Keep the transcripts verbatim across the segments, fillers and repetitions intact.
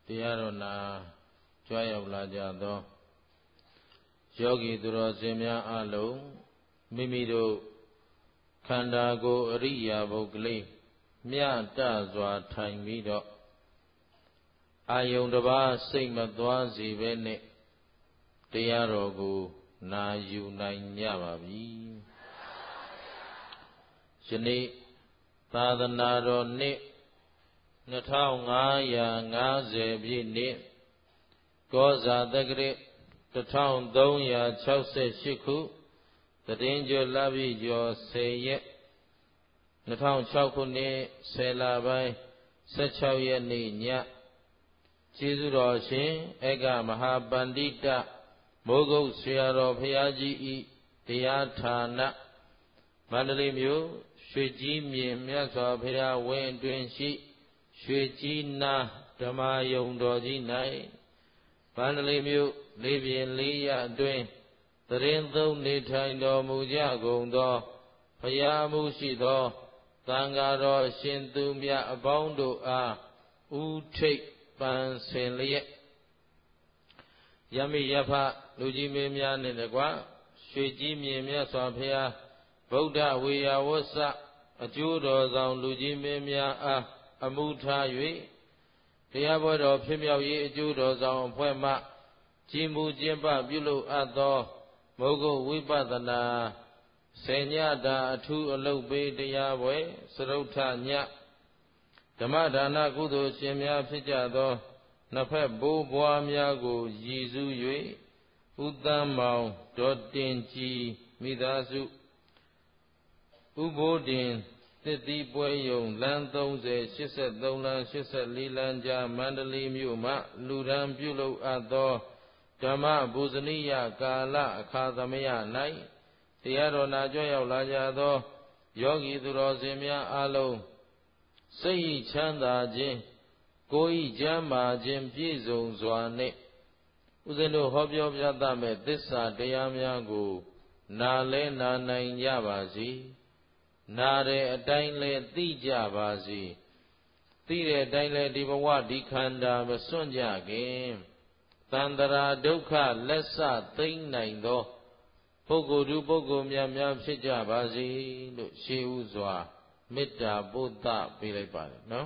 တရားတော်နာကြွရောက်လာကြသောယောဂီသူတော်စင်များအလုံးမိမိတို့ခန္ဓာကိုယ်အရိယာပုဂ္ဂလိမြတ်တစွာထိုင်ပြီးတော့အာယုန်တစ်ပါးစိတ်မသွားစေဘဲနဲ့တရားတော်ကိုနာယူနိုင်ကြပါပြီယနေ့သာသနာတော်နှစ်နှစ်ထောင်ငါးရာငါးဆယ်ပြည့်နှစ်ကောဇာတက္ကရာတစ်ထောင်သုံးရာခြောက်ဆယ်ရှစ်ခုသတ္တင်ကျော်လပြည့်ကျော်ဆယ်ရက်နှစ်ထောင်ခြောက်ခုနှစ်ဆယ်လပိုင်းဆယ်ခြောက်ရက်နေ့ညကျေးဇူးတော်ရှင်ဧကမဟာပန္တိတမိုးကုတ်ဆရာတော်ဘုရားကြီးဤတရားဌာနမန္တလေးမြို့ရွှေကြီးမြင်မြတ်စွာဘုရားဝင်းအတွင်ရှိရွှေကြီးနာဓမ္မယုံတော်ကြီး၌မန္တလေးမြို့လေးပြင်လေးရအတွင်သရင်သုံးနေထိုင်တော်မူကြကုန်သောဘုရားမှုရှိသောသံဃာတော်အရှင်သူမြတ်အပေါင်းတို့အားဥထိပ်ပန်ဆင်လျက်ယမိယဖလူကြီးမင်းများနှင့်တကွရွှေကြီးမြင်မြတ်စွာဘုရားဗုဒ္ဓဝေယဝဆအကျိုးတော်ဆောင်လူကြီးမင်းများအားအမှုထား၍တရားပွဲတော်ဖြစ်မြောက်ရေးအကျိုးတော်ဆောင်အဖွဲ့မှကြီးမှုကျင်းပပြုလုပ်အပ်သောမိုးကုတ်ဝိပဿနာဆေညတာအထူးအလုပ်ပေးတရားပွဲစရုထညဓမ္မဒါနကုသိုလ်ရှင်များဖြစ်ကြသောနှစ်ဖက်ဘိုးဘွားများကိုရည်စူး၍ဥတ္တမမောင်ဒေါ်တင်ကြည်မိသားစုဥဘိုးတင်သစ်သီးပွဲယုံလမ်းသုံးဆယ် ရှစ်ဆယ်သုံးလမ်းရှစ်ဆယ်လေးလမ်းကြားမန္တလေးမြို့မှလူရန်ပြုလုပ်အပ်သောဓမ္မဗုဇနိယကာလအခါသမယ၌တရားတော်နာကြွရောက်လာကြသောယောဂီသူတော်စင်များအားလုံးစိတ်ချမ်းသာခြင်းကိုယ်ဤကျမ်းမာခြင်းပြည့်စုံစွာနှင့်ဦးဇင်းတို့ဟောပြောပြသမဲ့သစ္စာတရားများကိုနာလဲနာနိုင်ကြပါစေနာတဲ့အတိုင်းလဲသိကြပါစေသိတဲ့အတိုင်းလဲဒီဘဝဒီခန္ဓာမစွန့်ကြခင်သန္တရာဒုက္ခလက်ဆသိမ့်နိုင်သောပုဂ္ဂိုလ်သူပုဂ္ဂိုလ်များများဖြစ်ကြပါစေလို့ရှေးဥစွာမေတ္တာပို့သပေးလိုက်ပါတယ်နော်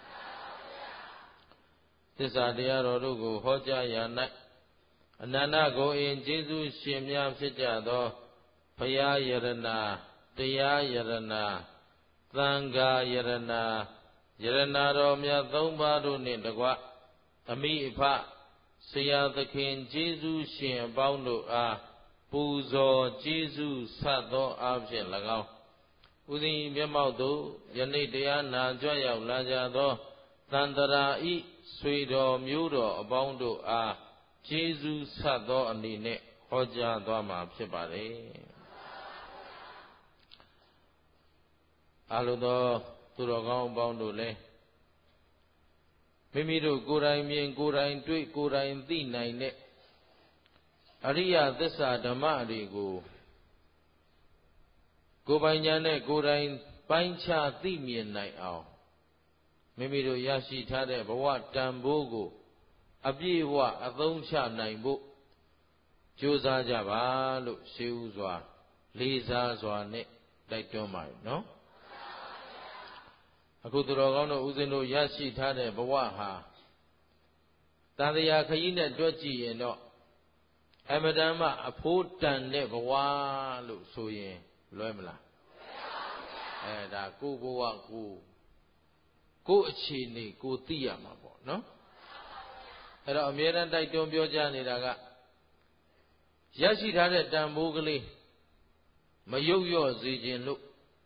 သစ္စာတရားတော်တို့ကိုဟောကြားရာ၌အနန္တကိုအင်ကျေးဇူးရှင်များဖြစ်ကြသောဘုရားယရဏတရားယရဏသံဃာယရဏယရဏတော်မြတ်သုံးပါးတို့နှင့်တကွအမိအဖဆရာသခင်ကျေးဇူးရှင်အပေါင်းတို့အားပူဇော်ကျေးဇူးဆပ်သောအားဖြင့်၎င်းဥစဉ်မျက်မှောက်သို့ယနေ့တရားနာကြွရောက်လာကြသောသန္တရာဤဆွေတော်မျိုးတော်အပေါင်းတို့အားကျေးဇူးဆပ်သောအနေနဲ့ဟောကြားသွားမှာဖြစ်ပါတယ်အလိုသောသူတော်ကောင်းအပေါင်းတို့လည်းမိမိတို့ကိုယ်တိုင်မြင်ကိုယ်တိုင်တွေ့ကိုယ်တိုင်သိနိုင်တဲ့အရိယသစ္စာဓမ္မတွေကိုကိုယ်ပိုင်ဉာဏ်နဲ့ကိုယ်တိုင်ပိုင်းခြားသိမြင်နိုင်အောင်မိမိတို့ရရှိထားတဲ့ဘဝတန်ဖိုးကိုအပြည့်အဝအသုံးချနိုင်ဖို့ကြိုးစားကြပါလို့ရှေးဥစွာလေးစားစွာနဲ့တိုက်တွန်းပါတယ်နော်အခုသူတော်ကောင်းတို့ဦးဇင်းတို့ရရှိထားတဲ့ဘဝဟာတန်တရားခရီးနဲ့တွက်ကြည့်ရင်တော့အမတန်မှအဖိုးတန်တဲ့ဘဝလို့ဆိုရင်လွဲမလားအဲဒါကိုဘဝကိုကိုအခြေအနေကိုသိရမှာပေါ့နော်အဲ့တော့အမြဲတမ်းတိုက်တွန်းပြောကြားနေတာကရရှိထားတဲ့တန်ဖိုးကလေးမယုတ်လျော့စေခြင်းလို့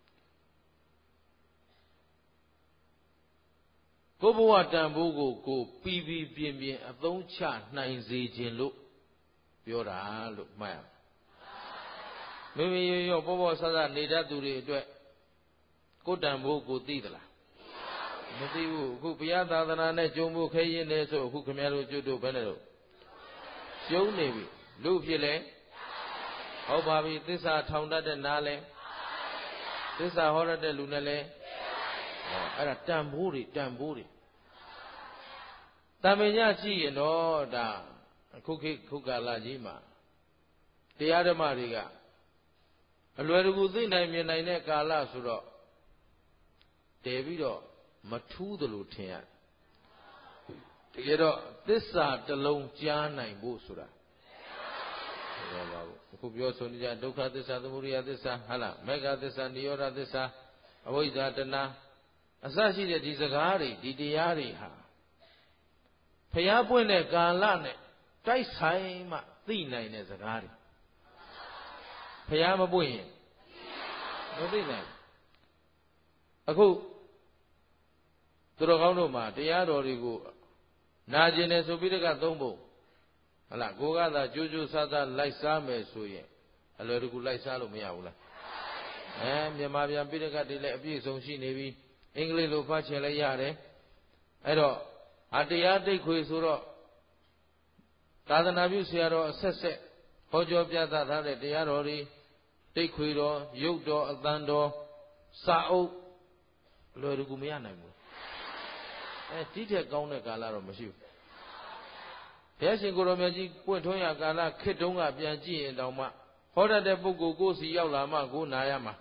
ကိုဘဝတန်ဖိုးကိုကိုပြီးပြီးပြင်းပြင်းအသုံးချနိုင်စေခြင်းလို့ပြောတာလို့မှတ်ရမယ်မိမိရောရောပေါ်ပေါ်ဆဆနေတတ်သူတွေအတွက်ကိုတန်ဖိုးကိုသိသလားမသိဘူးအခုဘုရားသာသနာနဲ့ကြုံဖို့ခဲရင်နေဆိုအခုခင်ဗျားတို့ကျွတ်တို့ဘယ်နဲ့တော့ကျုံနေပြီလူဖြစ်လဲဟုတ်ပါပြီသစ္စာထောင်တတ်တဲ့နားလဲသစ္စာဟောရတဲ့လူနဲ့လဲဟောအဲ့ဒါတန်ဖိုးတွေတန်ဖိုးတွေတတမညကြည့်ရင်တော့ဒါခုခေတ်ခုကာလကြီးမှာတရားဓမ္မတွေကအလွယ်တကူသိနိုင်မြင်နိုင်တဲ့ကာလဆိုတော့တည်ပြီးတော့မထူးသလိုထင်ရတကယ်တော့သစ္စာတစ်လုံးကြားနိုင်ဖို့ဆိုတာမပါဘူးအခုပြောဆိုနေကြဒုက္ခသစ္စာသမုဒယသစ္စာဟာလားမေဃသစ္စာနိရောဓသစ္စာအဝိဇ္ဇာတဏှာအစရှိတဲ့ဒီစကားတွေဒီတရားတွေဟာဖျားပွင့်တဲ့ကာလနဲ့တိုက်ဆိုင်မှသိနိုင်တဲ့စကားတွေဖျားမပွင့်ရင်မသိနိုင်အခုသူတော်ကောင်းတို့မှာတရားတော်တွေကိုနာကျင်တယ်ဆိုပြီးတကသုံးဖို့ဟလာကိုကသာကြိုးကြိုးစားစားလိုက်စားမယ်ဆိုရင်အလွယ်တကူလိုက်စားလို့မရဘူးလားအဲမြန်မာပြန်ပြီးတကဒီလည်းအပြည့်စုံရှိနေပြီအင်္ဂလိပ်လိုဖတ်ချင်လည်းရတယ်အဲ့တော့အတရားတိတ်ခွေဆိုတော့သာသနာပြုဆရာတော်အဆက်ဆက်ဟောပြောပြသထားတဲ့တရားတော်တွေတိတ်ခွေတော်ရုပ်တော်အသံတော်စာအုပ်အလွယ်တကူမရနိုင်ဘူးအဲဒီထက်ကောင်းတဲ့ကာလတော့မရှိဘူးဘုရားရှင်ကိုရောမြတ်ကြီးပွင့်ထွန်းရာကာလခေတ်တုန်းကပြန်ကြည့်ရင်တောင်မှဟောတတ်တဲ့ပုဂ္ဂိုလ်ကိုယ်စီရောက်လာမှကိုနာရမှာ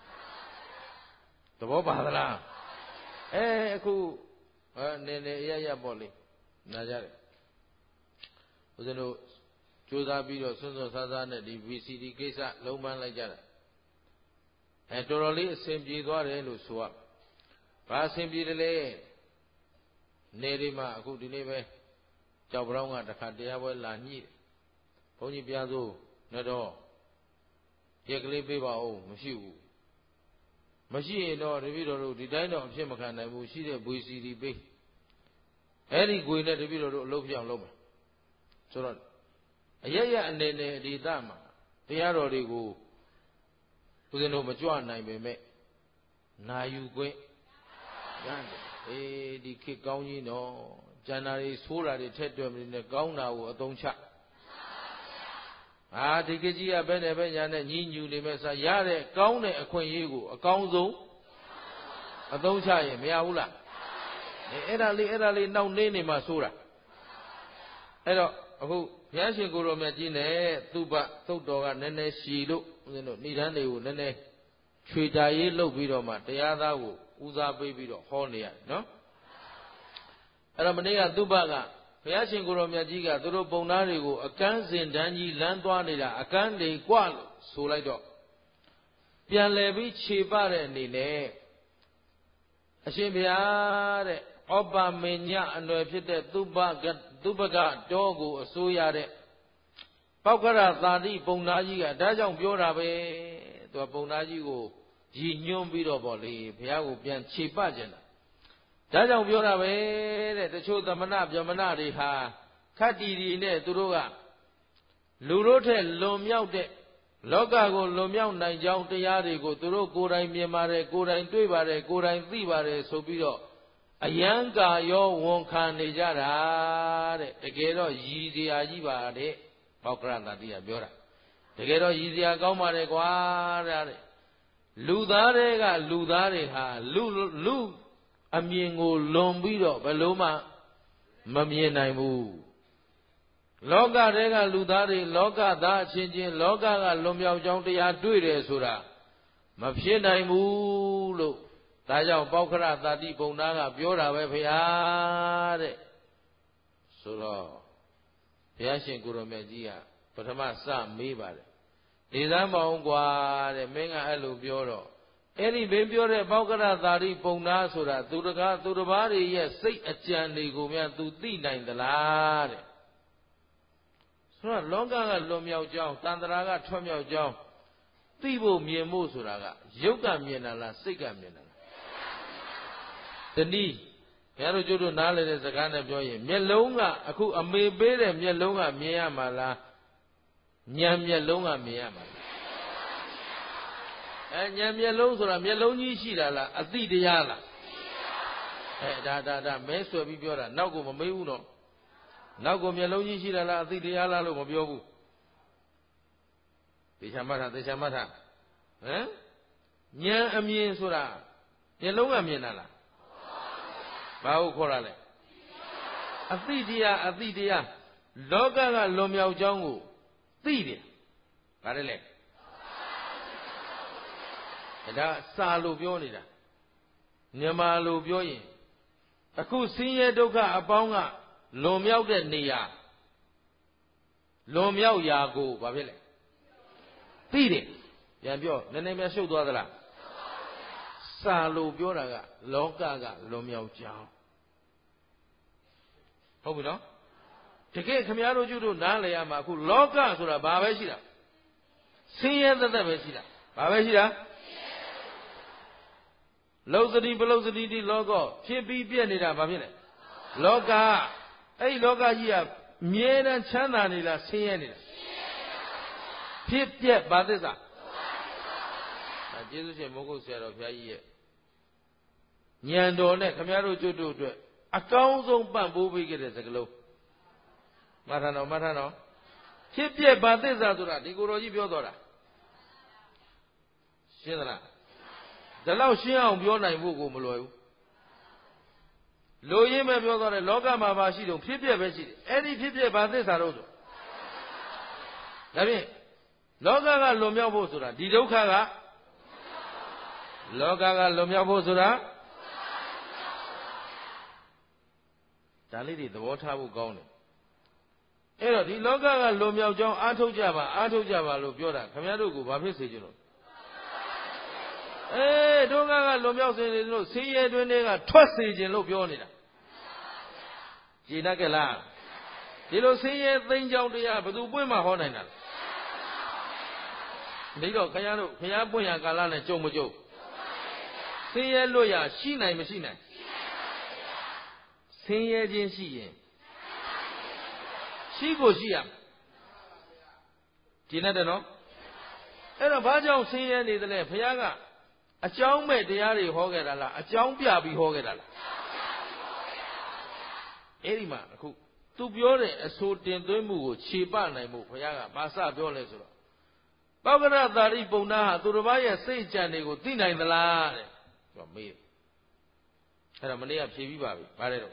သဘောပါသလားအဲအခုအနေနဲ့အရရပေါ့လေနာကြတယ်ဦးဇင်းတို့ကြိုးစားပြီးတော့စွန်းစွန်းစားစားနဲ့ဒီ ဗီ စီ ဒီ ကိစ္စလုံးပန်းလိုက်ကြတာအဲတော်တော်လေးအဆင်ပြေသွားတယ်လို့ဆိုရဘာအဆင်ပြေတယ်လဲနေဒီမှာအခုဒီနေ့ပဲကြောက်ပြောင်းကတခါတရားပွဲလာညှိဘုန်းကြီးပြားစိုးနဲ့တော့ရက်ကလေးပေးပါဦးမရှိဘူးမရှိရင်တော့တပည့်တော်တို့ဒီတိုင်းတော့အဖြစ်မခံနိုင်ဘူးရှိတဲ့ ဗီ စီ ဒီ ပေးအဲ့ဒီကိုယ်နဲ့တပည့်တော်တို့အလုပ်ပြောင်းလုပ်မယ်ဆိုတော့အရရအနေနဲ့ဒီသားမှာတရားတော်တွေကိုဦးဇင်းတို့မကြွနိုင်ပေမဲ့နာယူခွင့်ရတယ်အေးဒီခေတ်ကောင်းကြီးနော်ကျန်တာတွေဆိုးတာတွေထက်တွယ်မနေနဲ့ကောင်းတာကိုအသုံးချအာဒီခေတ်ကြီးကဘယ်နဲ့ပဲညာနဲ့ညီညူနေမဲ့စားရတဲ့ကောင်းတဲ့အခွင့်အရေးကိုအကောင်းဆုံးအသုံးချရင်မရဘူးလားအဲအဲ့ဒါလေးအဲ့ဒါလေးနောက်နေနေမှဆိုးတာအဲ့တော့အခုဘုရားရှင်ကိုယ်တော်မြတ်ကြီးနဲ့သူ့ဘသုတ်တော်ကနည်းနည်းရှည်လို့ဦးဇင်းတို့ဏိဒန်းတွေကိုနည်းနည်းချွေတာရေးလုပ်ပြီးတော့မှတရားသားကိုဦးစားပေးပြီးတော့ဟောနေရတယ်နော်အဲ့တော့မနေ့ကသူ့ဘကဘုရားရှင်ကိုယ်တော်မြတ်ကြီးကသူတို့ပုံသားတွေကိုအကန်းစင်တန်းကြီးလမ်းသွားနေတာအကန်းတွေကွလို့ဆိုလိုက်တော့ပြန်လည်ပြီးခြေပတဲ့အနေနဲ့အရှင်ဘုရားတဲ့ဩပမင်ညအနွယ်ဖြစ်တဲ့သူဘကသူဘကတော်ကိုအစိုးရတဲ့ပောက္ခရသာတိပုံသားကြီးကဒါကြောင့်ပြောတာပဲသူကပုံသားကြီးကိုရည်ညွှန်းပြီးတော့ဗောလေဘုရားကိုပြန်ခြေပကျင်တာဒါကြောင့်ပြောတာပဲတဲ့တချို့သမဏဗြဟ္မဏတွေဟာခတ်တီတီနဲ့သူတို့ကလူတို့ထက်လွန်မြောက်တဲ့လောကကိုလွန်မြောက်နိုင်ကြောင်းတရားတွေကိုသူတို့ကိုယ်တိုင်မြင်ပါတယ်ကိုယ်တိုင်တွေ့ပါတယ်ကိုယ်တိုင်သိပါတယ်ဆိုပြီးတော့အယံကာရောဝန်ခံနေကြတာတဲ့တကယ်တော့ရည်စရာကြီးပါတဲ့ပောက္ခရတတိယပြောတာတကယ်တော့ရည်စရာကောင်းပါတယ်ကွာတဲ့လူသားတွေကလူသားတွေဟာလူလူအမြင်ကိုလွန်ပြီးတော့ဘယ်လို့မှမမြင်နိုင်ဘူးလောကတွေကလူသားတွေလောကသားအချင်းချင်းလောကကလွန်မြောက်ကြောင်းတရားတွေ့တယ်ဆိုတာမဖြစ်နိုင်ဘူးလို့ဒါကြောင့်ပောက္ခရတာတိဘုံသားကပြောတာပဲဖေဟာတဲ့ဆိုတော့ဘုရားရှင်ကိုယ်တော်မြတ်ကြီးကပထမစမေးပါတယ်ဒီသမ်းမအောင်ကွာတဲ့မင်းကအဲ့လိုပြောတော့အဲ့ဒီဘင်းပြောတဲ့ပောက္ခရတာတိဘုံသားဆိုတာသူတကားသူတစ်ပါးတွေရဲ့စိတ်အကြံတွေကိုများ तू သိနိုင်သလားတဲ့ဆိုတော့လောကကလွန်မြောက်ကြောင်းတန်ត្រာကထွက်မြောက်ကြောင်းသိဖို့မြင်ဖို့ဆိုတာကရုပ်ကမြင်တာလားစိတ်ကမြင်တာလားတနည်းဘုရားတို့ကျိုးတို့နားလည်တဲ့စကားနဲ့ပြောရင်မျက်လုံးကအခုအမေပေးတဲ့မျက်လုံးကမြင်ရမှာလားဉာဏ်မျက်လုံးကမြင်ရမှာလားအဲဉာဏ်မျက်လုံးဆိုတာမျက်လုံးကြီးရှိတာလားအသိတရားလားအဲဒါဒါဒါမဲဆွဲပြီးပြောတာနောက်ကိုမမေးဘူးတော့နောက်ကိုမျက်လုံးကြီးရှိတာလားအသိတရားလားလို့မပြောဘူးသေချာမှတ်တာသေချာမှတ်တာဟမ်ဉာဏ်အမြင်ဆိုတာမျက်လုံးကမြင်တာလားဘာဟုတ်ခေါ်ရလဲအသိတရားအသိတရားလောကကလွန်မြောက်ကြောင်းကိုသိတယ်ဗါတယ်လေဒါစာလို့ပြောနေတာမြန်မာလိုပြောရင်အခုဆင်းရဲဒုက္ခအပေါင်းကလွန်မြောက်တဲ့နေရာလွန်မြောက်ရာကိုဘာဖြစ်လဲသိတယ်ပြန်ပြောနည်းနည်းများရှုပ်သွားသလားစာလို့ပြောတာကလောကကလွန်မြောက်ကြောင်းဟုတ်ပြီနော်တကယ်ခမည်းတော်ကျုပ်တို့နားလည်ရမှာအခုလောကဆိုတာဘာပဲရှိတာဆင်းရဲသက်သက်ပဲရှိတာဘာပဲရှိတာလောကတိပလောကတိတိလောကဖြစ်ပြီးပြည့်နေတာဘာဖြစ်လဲလောကအဲ့ဒီလောကကြီးကအမြဲတမ်းချမ်းသာနေလားဆင်းရဲနေလားဖြစ်ပြက်ဘာသစ္စာဒါကျေးဇူးရှင်မိုးကုတ်ဆရာတော်ဘုရားကြီးရဲ့ဉာဏ်တော်နဲ့ခမည်းတော်ကျွတ်တို့အတွက်အကောင်းဆုံးပံ့ပိုးပေးခဲ့တဲ့စကားလုံးမှတ်ထားတော့မှတ်ထားတော့ဖြစ်ပြက်ဘာသစ္စာဆိုတာဒီကိုယ်တော်ကြီးပြောတော်တာရှင်းသလားဒါလောက်ရှင်းအောင်ပြောနိုင်ဖို့ကိုမလွယ်ဘူးလိုရင်းပဲပြောသွားတယ်လောကမှာဘာရှိတုံဖြစ်ပြက်ပဲရှိတယ်အဲ့ဒီဖြစ်ပြက်ဘာသစ္စာတော့ဆိုဒါဖြင့်လောကကလွန်မြောက်ဖို့ဆိုတာဒီဒုက္ခကလောကကလွန်မြောက်ဖို့ဆိုတာဒါလေးတွေသဘောထားဖို့ကောင်းတယ်အဲ့တော့ဒီလောကကလွန်မြောက်ကြောင်းအားထုတ်ကြပါအားထုတ်ကြပါလို့ပြောတာခင်ဗျားတို့ကဘာဖြစ်စေချင်လို့အေးဒုက္ခကလွန်မြောက်စေနေလို့ဆင်းရဲတွင်းတွေကထွက်စေခြင်းလို့ပြောနေတာကြည်တတ်ကြလားဒီလိုဆင်းရဲသိမ်းကြောင်းတရားဘယ်သူပွင့်မှဟောနိုင်တာလဲဒါတော့ခင်ဗျားတို့ခင်ဗျားပွင့်ရကာလနဲ့ကြုံမကြုံဆင်းရဲလွတ်ရရှိနိုင်မရှိနိုင်ဆင်းရဲခြင်းရှိရင်ရှိကိုရှိရမယ်ကြည်တတ်တယ်နော်အဲ့တော့ဘာကြောင့်ဆင်းရဲနေသလဲဘုရားကအကြောင်းမဲ့တရားတွေဟောခဲ့တာလားအကြောင်းပြပြီးဟောခဲ့တာလားအဲ့ဒီမှာအခုသူပြောတဲ့အဆိုတင်သွင်းမှုကိုခြေပနိုင်မှုဘုရားကဘာစပြောလဲဆိုတော့ပောက္ခရသာရိပုဏ္ဏဟာသူတစ်ပါးရဲ့စိတ်ကြံတွေကိုသိနိုင်သလားတဲ့သူကမေးအဲ့ဒါမနေ့ကဖြေပြီးပါပြီဗါတယ်တော့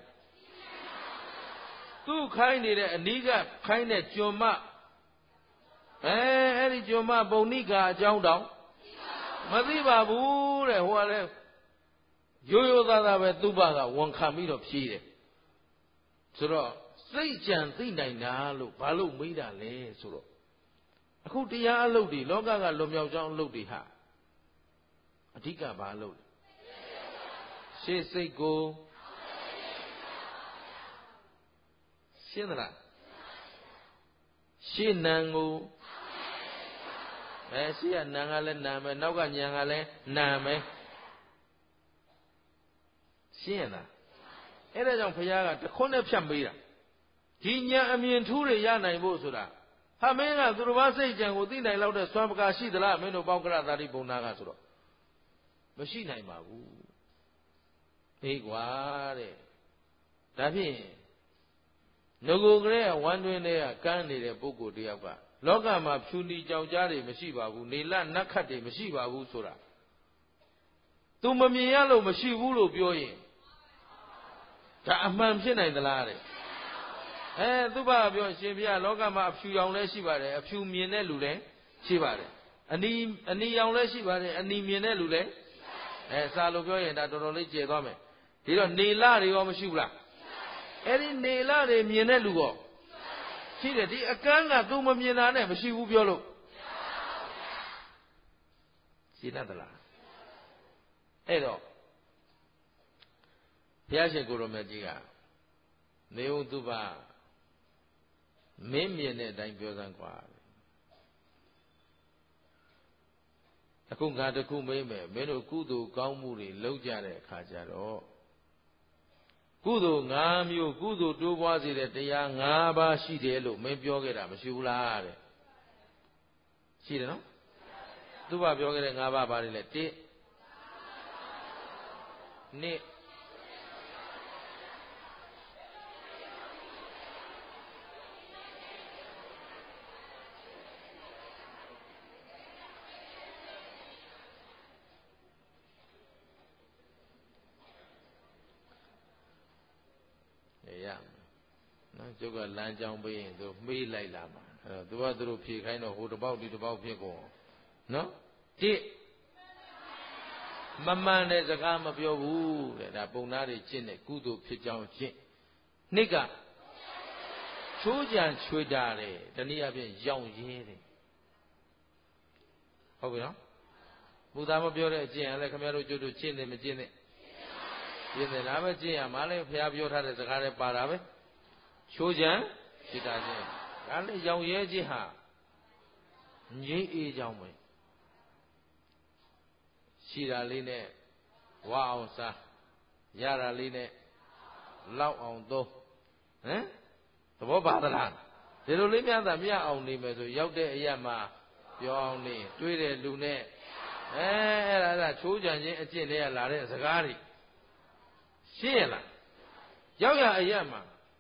သူခိုင်းနေတဲ့အနိကခိုင်းတဲ့ကျွမ်မအဲအဲ့ဒီကျွမ်မပုံနိကာအကြောင်းတောင်မသိပါဘူးတဲ့ဟိုကလည်းရိုးရိုးသားသားပဲသူ့ဘာကဝန်ခံပြီးတော့ဖြေးတယ်ဆိုတော့စိတ်ကြံသိနိုင်တာလို့ဘာလို့မေးတာလဲဆိုတော့အခုတရားအလုပ်တွေလောကကလွန်မြောက်ကြောင်းအလုပ်တွေဟာအဓိကဘာအလုပ်လဲရှေ့စိတ်ကိုရှင်းသလားရှေ့နံကိုအဲရှေ့ကနံကလည်းနံပဲနောက်ကညံကလည်းနံပဲရှင်းရလားအဲ့ဒါကြောင့်ဘုရားကတခွန်းနဲ့ဖြတ်ပေးတာဒီညံအမြင်ထူးတွေရနိုင်ဖို့ဆိုတာဟာမင်းကသူတစ်ပါးစိတ်ကြံကိုသိနိုင်လောက်တဲ့စွမ်းပကာရှိသလားမင်းတို့ပေါက္ခရသာရိပုဏ္ဏကဆိုတော့မရှိနိုင်ပါဘူးအေးကွာတဲ့ဒါဖြင့်ငကိုကလေးကဝမ်းတွင်းလေးကကန်းနေတဲ့ပုဂ္ဂိုလ်တယောက်ကလောကမှာဖြူနီကြောင်ကြားတွေမရှိပါဘူးနေလနတ်ခတ်တွေမရှိပါဘူးဆိုတာ तू မမြင်ရလို့မရှိဘူးလို့ပြောရင်ဒါအမှန်ဖြစ်နိုင်သလားတဲ့အဲသူ့ဘာပြောရှင်ဘုရားလောကမှာအဖြူရောင်လည်းရှိပါတယ်အဖြူမြင်တဲ့လူလည်းရှိပါတယ်အနီအနီရောင်လည်းရှိပါတယ်အနီမြင်တဲ့လူလည်းအဲစာလို့ပြောရင်ဒါတော်တော်လေးကျေသွားမယ်ဒီတော့နေလတွေရောမရှိဘူးလားအဲ့ဒီနေလတွေမြင်တဲ့လူရောရှိတယ်ဒီအကန်းက तू မမြင်တာနဲ့မရှိဘူးပြောလို့ရှင်းတတ်သလားအဲ့တော့ဘုရားရှင်ကိုရမကြီးကနေဦးသူပါမင်းမြင်တဲ့အတိုင်းပြောစမ်းကွာအခုငါတခုမေးမယ်မင်းတို့ကုသိုလ်ကောင်းမှုတွေလုပ်ကြတဲ့အခါကျတော့ကုသိုလ်၅မျိုးကုသိုလ်တိုးပွားစေတဲ့တရား၅ပါးရှိတယ်လို့မင်းပြောခဲ့တာမရှိဘူးလားတဲ့ရှိတယ်နော်သူဘာပြောခဲ့တဲ့၅ပါးဘာတွေလဲ၁နှစ်ရနော်ကျုပ်ကလမ်းကြောင်းပေးရင်သူမေးလိုက်လာမှာအဲသူကသူတို့ဖြေခိုင်းတော့ဟိုတစ်ပေါက်ဒီတစ်ပေါက်ဖြစ်ကုန်နော်တိမမှန်တဲ့စကားမပြောဘူးတဲ့ဒါပုံသားတွေကျင့်တဲ့ကုသိုလ်ဖြစ်ကြောင်းကျင့်နှစ်ကချိုးကြံချွေတာတယ်တနည်းအားဖြင့်ရောင်ရဲတယ်ဟုတ်ပြီနော်ဘုရားမပြောတဲ့အကျင့်ကလည်းခင်ဗျားတို့ကျွတ်တို့ကျင့်တယ်မကျင့်နဲ့ကျင့်တယ်ဒါပဲကျင့်ရမှာလေဘုရားပြောထားတဲ့စကားတွေပါတာပဲချိုးကြံချွေတာခြင်းဒါလည်းရောင်ရဲခြင်းဟာငြိမ်းအေးကြောင်းပဲရှိတာလေးနဲ့ဝါအောင်စားရတာလေးနဲ့လောက်အောင်သုံးဟမ်သဘောပါသလားဒီလိုလေးများသာမြတ်အောင်နေမယ်ဆိုရောက်တဲ့အရာမှာပြောအောင်နေတွေးတဲ့လူနဲ့အဲအဲ့ဒါအဲ့ဒါချိုးကြံခြင်းအကျင့်တွေကလာတဲ့စကားတွေရှင်းရလားရောက်ရအရာမှာ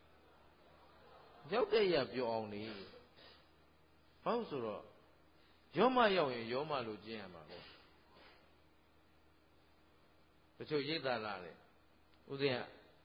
ရောက်တဲ့အရာပြောအောင်နေဘာလို့ဆိုတော့ရောမရောက်ရင်ရောမလို့ကျင့်ရမှာပေါ့တချို့ရိတ်တာလာတယ်ဥစဉ်က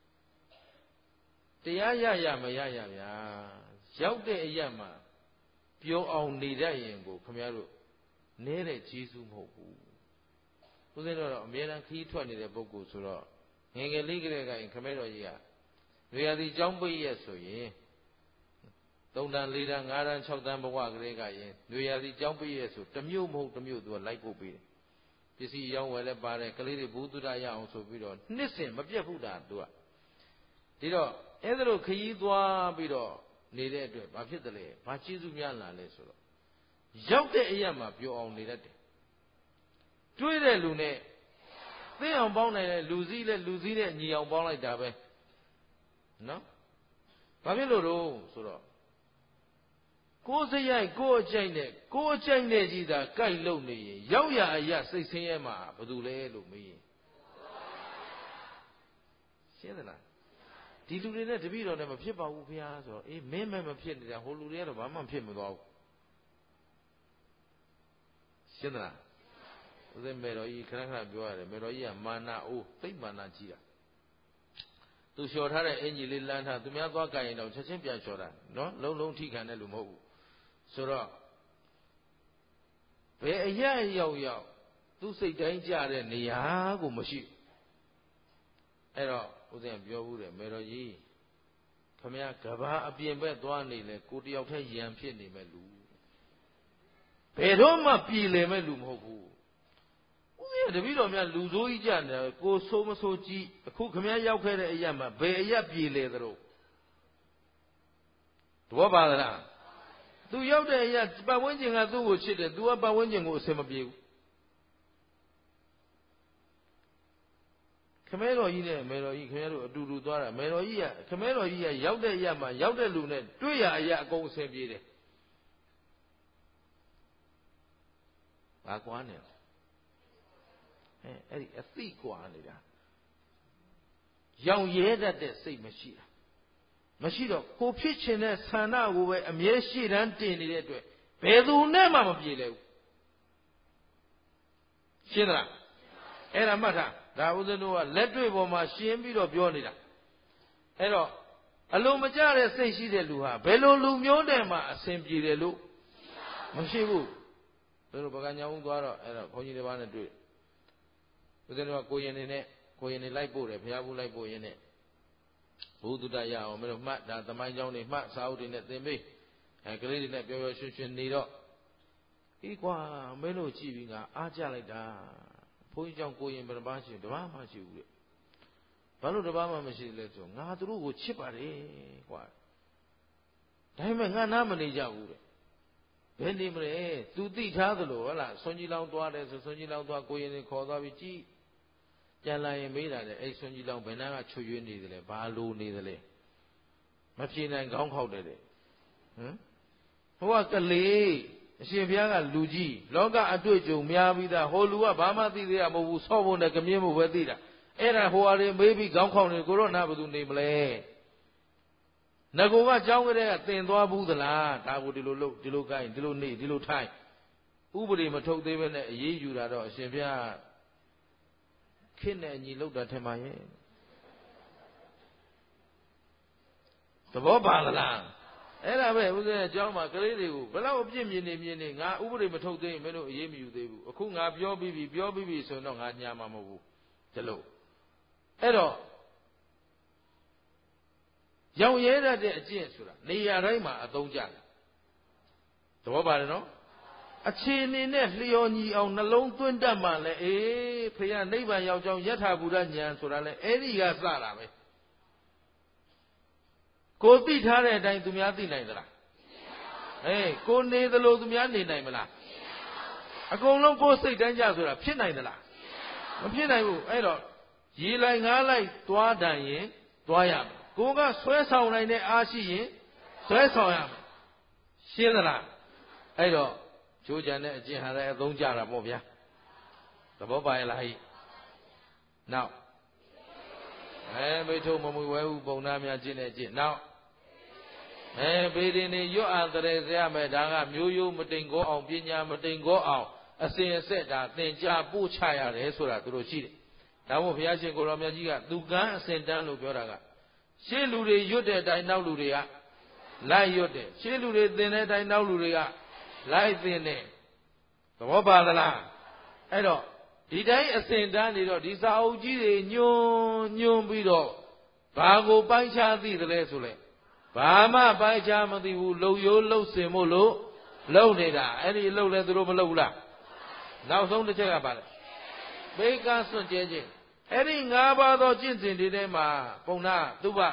တရားရရမရရဗျာရောက်တဲ့အရာမှာပြောအောင်နေတတ်ရင်ကိုခမရတို့နဲတဲ့ကျေးဇူးမဟုတ်ဘူးဥစဉ်တော့အမြဲတမ်းခီးထွက်နေတဲ့ပုဂ္ဂိုလ်ဆိုတော့ငယ်ငယ်လေးကလေးကရင်ခမဲတော်ကြီးကရေရာဒီကျောင်းပိတ်ရက်ဆိုရင်သုံးတန်းလေးတန်းငါးတန်းခြောက်တန်းဘဝကလေးကရင်ရေရာဒီကျောင်းပိတ်ရက်ဆိုတစ်မျိုးမဟုတ်တစ်မျိုးသူကလိုက်ပို့ပေးတယ်ပစ္စည်းရောင်းဝယ်လည်းပါတယ်ကလေးတွေဘုသူဒ္ဓရအောင်ဆိုပြီးတော့နှစ်စဉ်မပြတ်ဘူးတာသူကဒီတော့အဲ့ဒါလို့ခရီးသွားပြီးတော့နေတဲ့အတွက်ဘာဖြစ်တယ်လဲဘာကျေးဇူးများလာလဲဆိုတော့ရောက်တဲ့အရာမှာပြောအောင်နေတတ်တယ်တွေးတဲ့လူနဲ့သိအောင်ပေါင်းနိုင်တဲ့လူစည်းနဲ့လူစည်းနဲ့ညီအောင်ပေါင်းလိုက်တာပဲနော်ဘာဖြစ်လို့တော့ဆိုတော့ကိုယ်စရိုက်ကိုယ်အကြိုက်နဲ့ကိုယ်အကြိုက်နဲ့ကြီးသာကြိုက်လုံနေရင်ရောက်ရအရာစိတ်ဆင်းရဲမှာဘာလို့လဲလို့မေးရင်ရှင်းသလားဒီလူတွေနဲ့တပည့်တော်နဲ့မဖြစ်ပါဘူးခင်ဗျာဆိုတော့အေးမင်းမဲ့မဖြစ်နေတာဟိုလူတွေကတော့ဘာမှဖြစ်မသွားဘူးရှင်းသလားဦးဇင်းမေတော်ကြီးခဏခဏပြောရတယ်မေတော်ကြီးကမာနအိုးသိမ့်မာနကြီးတာသူလျှော်ထားတဲ့အင်ကြီးလေးလမ်းထားသူများသွားကြရင်တော့ချက်ချင်းပြန်လျှော်တာနော်လုံးလုံးထိခံတဲ့လူမဟုတ်ဘူးဆိုတော့ဘယ်အရာရောက်ရောက်သူစိတ်တိုင်းကြတဲ့နေရာကိုမရှိအဲ့တော့ဦးဇင်းပြောဘူးတယ်မေတော်ကြီးခမရကဘာအပြင်ဘက်သွားနေလဲကိုတယောက်တည်းယံဖြစ်နေမဲ့လူဘယ်တော့မှပြည်လည်မဲ့လူမဟုတ်ဘူးဦးဇင်းတပည့်တော်များလူဆိုးကြီးကြနေတယ်ကိုဆိုးမဆိုးကြီးအခုခမရရောက်ခဲ့တဲ့အရာမှာဘယ်အရာပြည်လည်သလိုတဘောပါလားသူရောက်တဲ့အရာပတ်ဝန်းကျင်ကသူ့ကိုချစ်တယ်သူကပတ်ဝန်းကျင်ကိုအစင်မပြေဘူးခမဲတော်ကြီးနဲ့မေတော်ကြီးခင်ဗျားတို့အတူတူသွားတာမေတော်ကြီးကခမဲတော်ကြီးကရောက်တဲ့အရာမှာရောက်တဲ့လူနဲ့တွေ့ရအရာအကုန်အစင်ပြေတယ်ဘာကွာနေလဲအဲအဲ့ဒီအသိကွာနေတာရောင်ရဲတတ်တဲ့စိတ်မရှိတာမရှိတော့ကိုဖြစ်ချင်တဲ့ဆန္ဒကိုပဲအမြဲရှေ့တန်းတင်နေတဲ့အတွက်ဘယ်သူနဲ့မှမပြေလဲဘူးရှင်းသလားအဲ့ဒါမှတ်ထားဒါဥစ္စတို့ကလက်တွေ့ပေါ်မှာရှင်းပြီးတော့ပြောနေတာအဲ့တော့အလုံးမကြတဲ့စိတ်ရှိတဲ့လူဟာဘယ်လိုလူမျိုးနဲ့မှအစဉ်ပြေတယ်လို့မရှိဘူးဘယ်လိုပကညာဦးသွားတော့အဲ့တော့ဘုန်းကြီးတစ်ပါးနဲ့တွေ့ဥစ္စတို့ကကိုရင်နေနဲ့ကိုရင်နေလိုက်ပို့တယ်ဘုရားဘူးလိုက်ပို့ရင်းနဲ့ဘုဒ္ဓတရအောင်မင်းတို့မှတ်ဒါသမိုင်းကြောင်းတွေမှတ်စာအုပ်တွေနဲ့သင်ပေးအဲကလေးတွေနဲ့ပျော်ပျော်ရွှင်ရွှင်နေတော့အေးကွာမင်းတို့ကြည့်ပြီးငါအားကြလိုက်တာဘုန်းကြီးကြောင့်ကိုရင်ဘယ်နှပါးရှိတပါးမှရှိဘူးတဲ့ဘာလို့တပါးမှမရှိလဲဆိုငါတို့ကိုချစ်ပါတယ်ကွာဒါပေမဲ့ငါနားမနေကြဘူးတဲ့ဘယ်နေမလဲသူသိထားသလိုဟုတ်လားဆွန်ကြီးလောင်းသွားတယ်ဆိုဆွန်ကြီးလောင်းသွားကိုရင်တွေခေါ်သွားပြီးကြည့်ပြန်လာရင်မေးတာလေအဲ့ဆွန်ကြီးလောင်းဘယ်နာကချွတ်ရွေးနေတယ်လဲဘာလိုနေတယ်လဲမဖြေနိုင်ခေါင်းခောက်တယ်တဲ့ဟမ်ဟိုကကလေးအရှင်ဘုရားကလူကြီးလောကအတွေ့အကြုံများပြီးသားဟိုလူကဘာမှသိသေးရမဟုတ်ဘူးဆော့ဖို့နဲ့ကမြင်းဖို့ပဲသိတာအဲ့ဒါဟိုဟာတွေမေးပြီးခေါင်းခေါက်နေကိုတော့နာဘယ်သူနေမလဲငကိုကကြောင်းကလေးကတင်သွားဘူးသလားဒါကိုဒီလိုလုပ်ဒီလိုကိုင်းဒီလိုနေဒီလိုထိုင်ဥပဒေမထုတ်သေးပဲနဲ့အေးယူတာတော့အရှင်ဘုရားခင်းနဲ့ညီလောက်တာထင်ပါရဲ့ဟ The Bobala. And I was a Jama Grady, but I was Jimmy meaning I would have told them, Yemu, a Kunga, your baby, your baby, so no, I Yamamu. Hello. Hello. Young Yeda de Jensura, Nia Rema, a Donjan. The Bobano? A chin in it, Leonie on the long twin Daman, eh, Pia neighbor Yao Yata Budanyan, Surale, Eddie Gasara. Go beat her and dine to Miati Nandra. Eh, go near the low to Miani Namela. I go long go say Danjazura, Pinandala. Pinayu, I don't. Ye like I like Dwa Danye, Dwayam. Go got swear sound like the Ashi, swear sound. Shilala. I don't. Jujan Jihara don't jara movia. The Boba Lai. Now. Eh, we told Mamu Bonamia Jinajin. Now. Eh, Bidini, you are the Rezia Medanga, Muyu, Mutingo, on Pina, Mutingo out. A saying said that then Jabu Chaya, Resura, Turochi. Now, Piachi Goromagia, Dugan, Saint Dan Lugaraga. She Lure, you dead, I now Luria. Lie you dead. She Lure, then I now Luria. Lie then. The Wabala. I know. Did I ascend down it or this O G, new, new widow? Bago Bacha, the Resule. Bama Bacha, the low, yo, low, Simolo, low Neda, any low leather over Lola. Now, don't check about it. Make us on changing. Any Naba Jins in the Dema, Pona, Duba.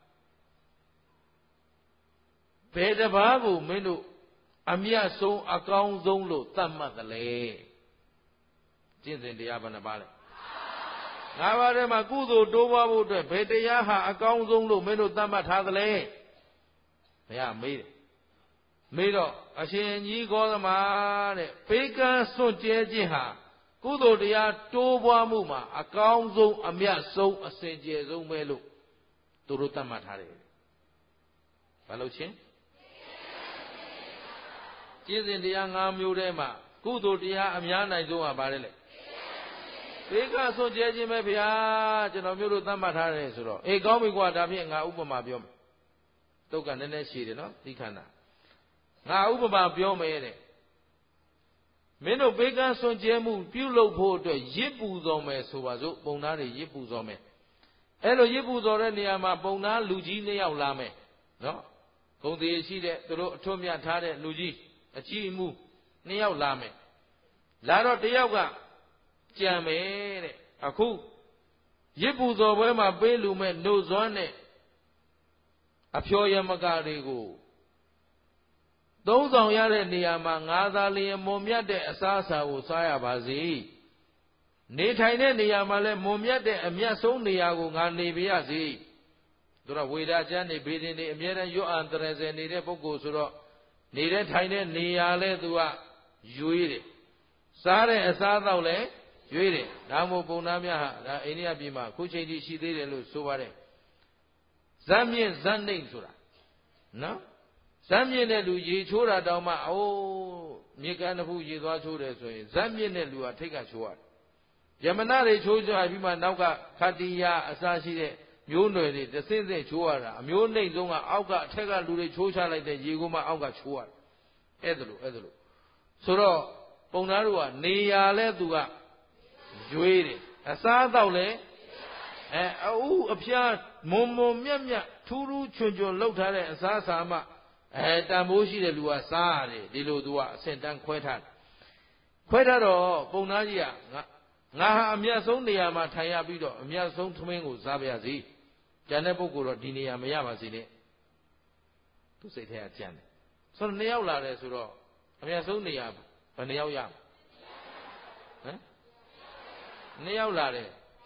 Beda Babu, Menu, Amia so account zonlo, Tamatale. Jins in the Abanabale. Navare Magudo, Dova would Bedeyaha, account zonlo, Menu Tamatale. Yeah, made it. Made up. I say, ye go the man, Peka so jejiha. Kudo dia Toba Muma, a council, a mere so, a Saint Jesu Melu, Turuta Matari. Palochin? Jis in the young Amurema, Kudo dia Amiana Zoa Barele. Peka so jeji mebia, Genomuru Tamatari, a gomi guadamia, Upamabium. Tokan and she, no, Tikana. Now, Ubaba Biome. Meno Began son Jemu, Pulo Porto, Yipuzome, Suazo, Bonari, Yipuzome. Elo Yipuzoreniama, Bona, Luigi, Nealame. No? Go the Shide, Tomia Tade, Luigi, a Chimu, Nealame. Laro Diaga, Jame, Aku. Yipuzovema, Belume, no zone. A pure Yamagarigo. Those on Yare Niama, Nazali, and Momiade, Asasa, Usaya Bazi. Netaine Niamale, Momiade, and Yaso Niago, and Nibiazi. Dura Wida Jani, bidding the Emira, you Andres and Nide Bogosuro. Nide Tine, Niale, Dua, Juiri. Sare, Asadaule, Juiri. Namo Bonamia, Enia Bima, Kuchi, she did a Suare. Zamien Zanding Sura. No? Zamien Luigi Chura Dama, oh, Mikanahu Yidwa Zamien Lua, take a short. Yamanari chose Abima Nauga, Katia, Asasi, Muno, the same thing, Chua, Mune Zonga, Auga, Tega Lure Chosa like the Yiguma Auga Chua. Edlu, Edlu. Soro, Bonarua, Nia Ledua, Juiri, Asadaule, and oh, appear Momo Miamia, Turu Chunjo Lotare, Asasama. Eh, Tamoshi de Lua Sari, de Ludua, Sentan Quetan. Quetaro, Bonadia, Naha Miason de Amataya Bido, Miason Tumengo, Zabiazi, Janeboguro, Dinia Mayamazine. To say here, Jan. So Neola Resuro, Miason Niam, and Neoyam. Neola.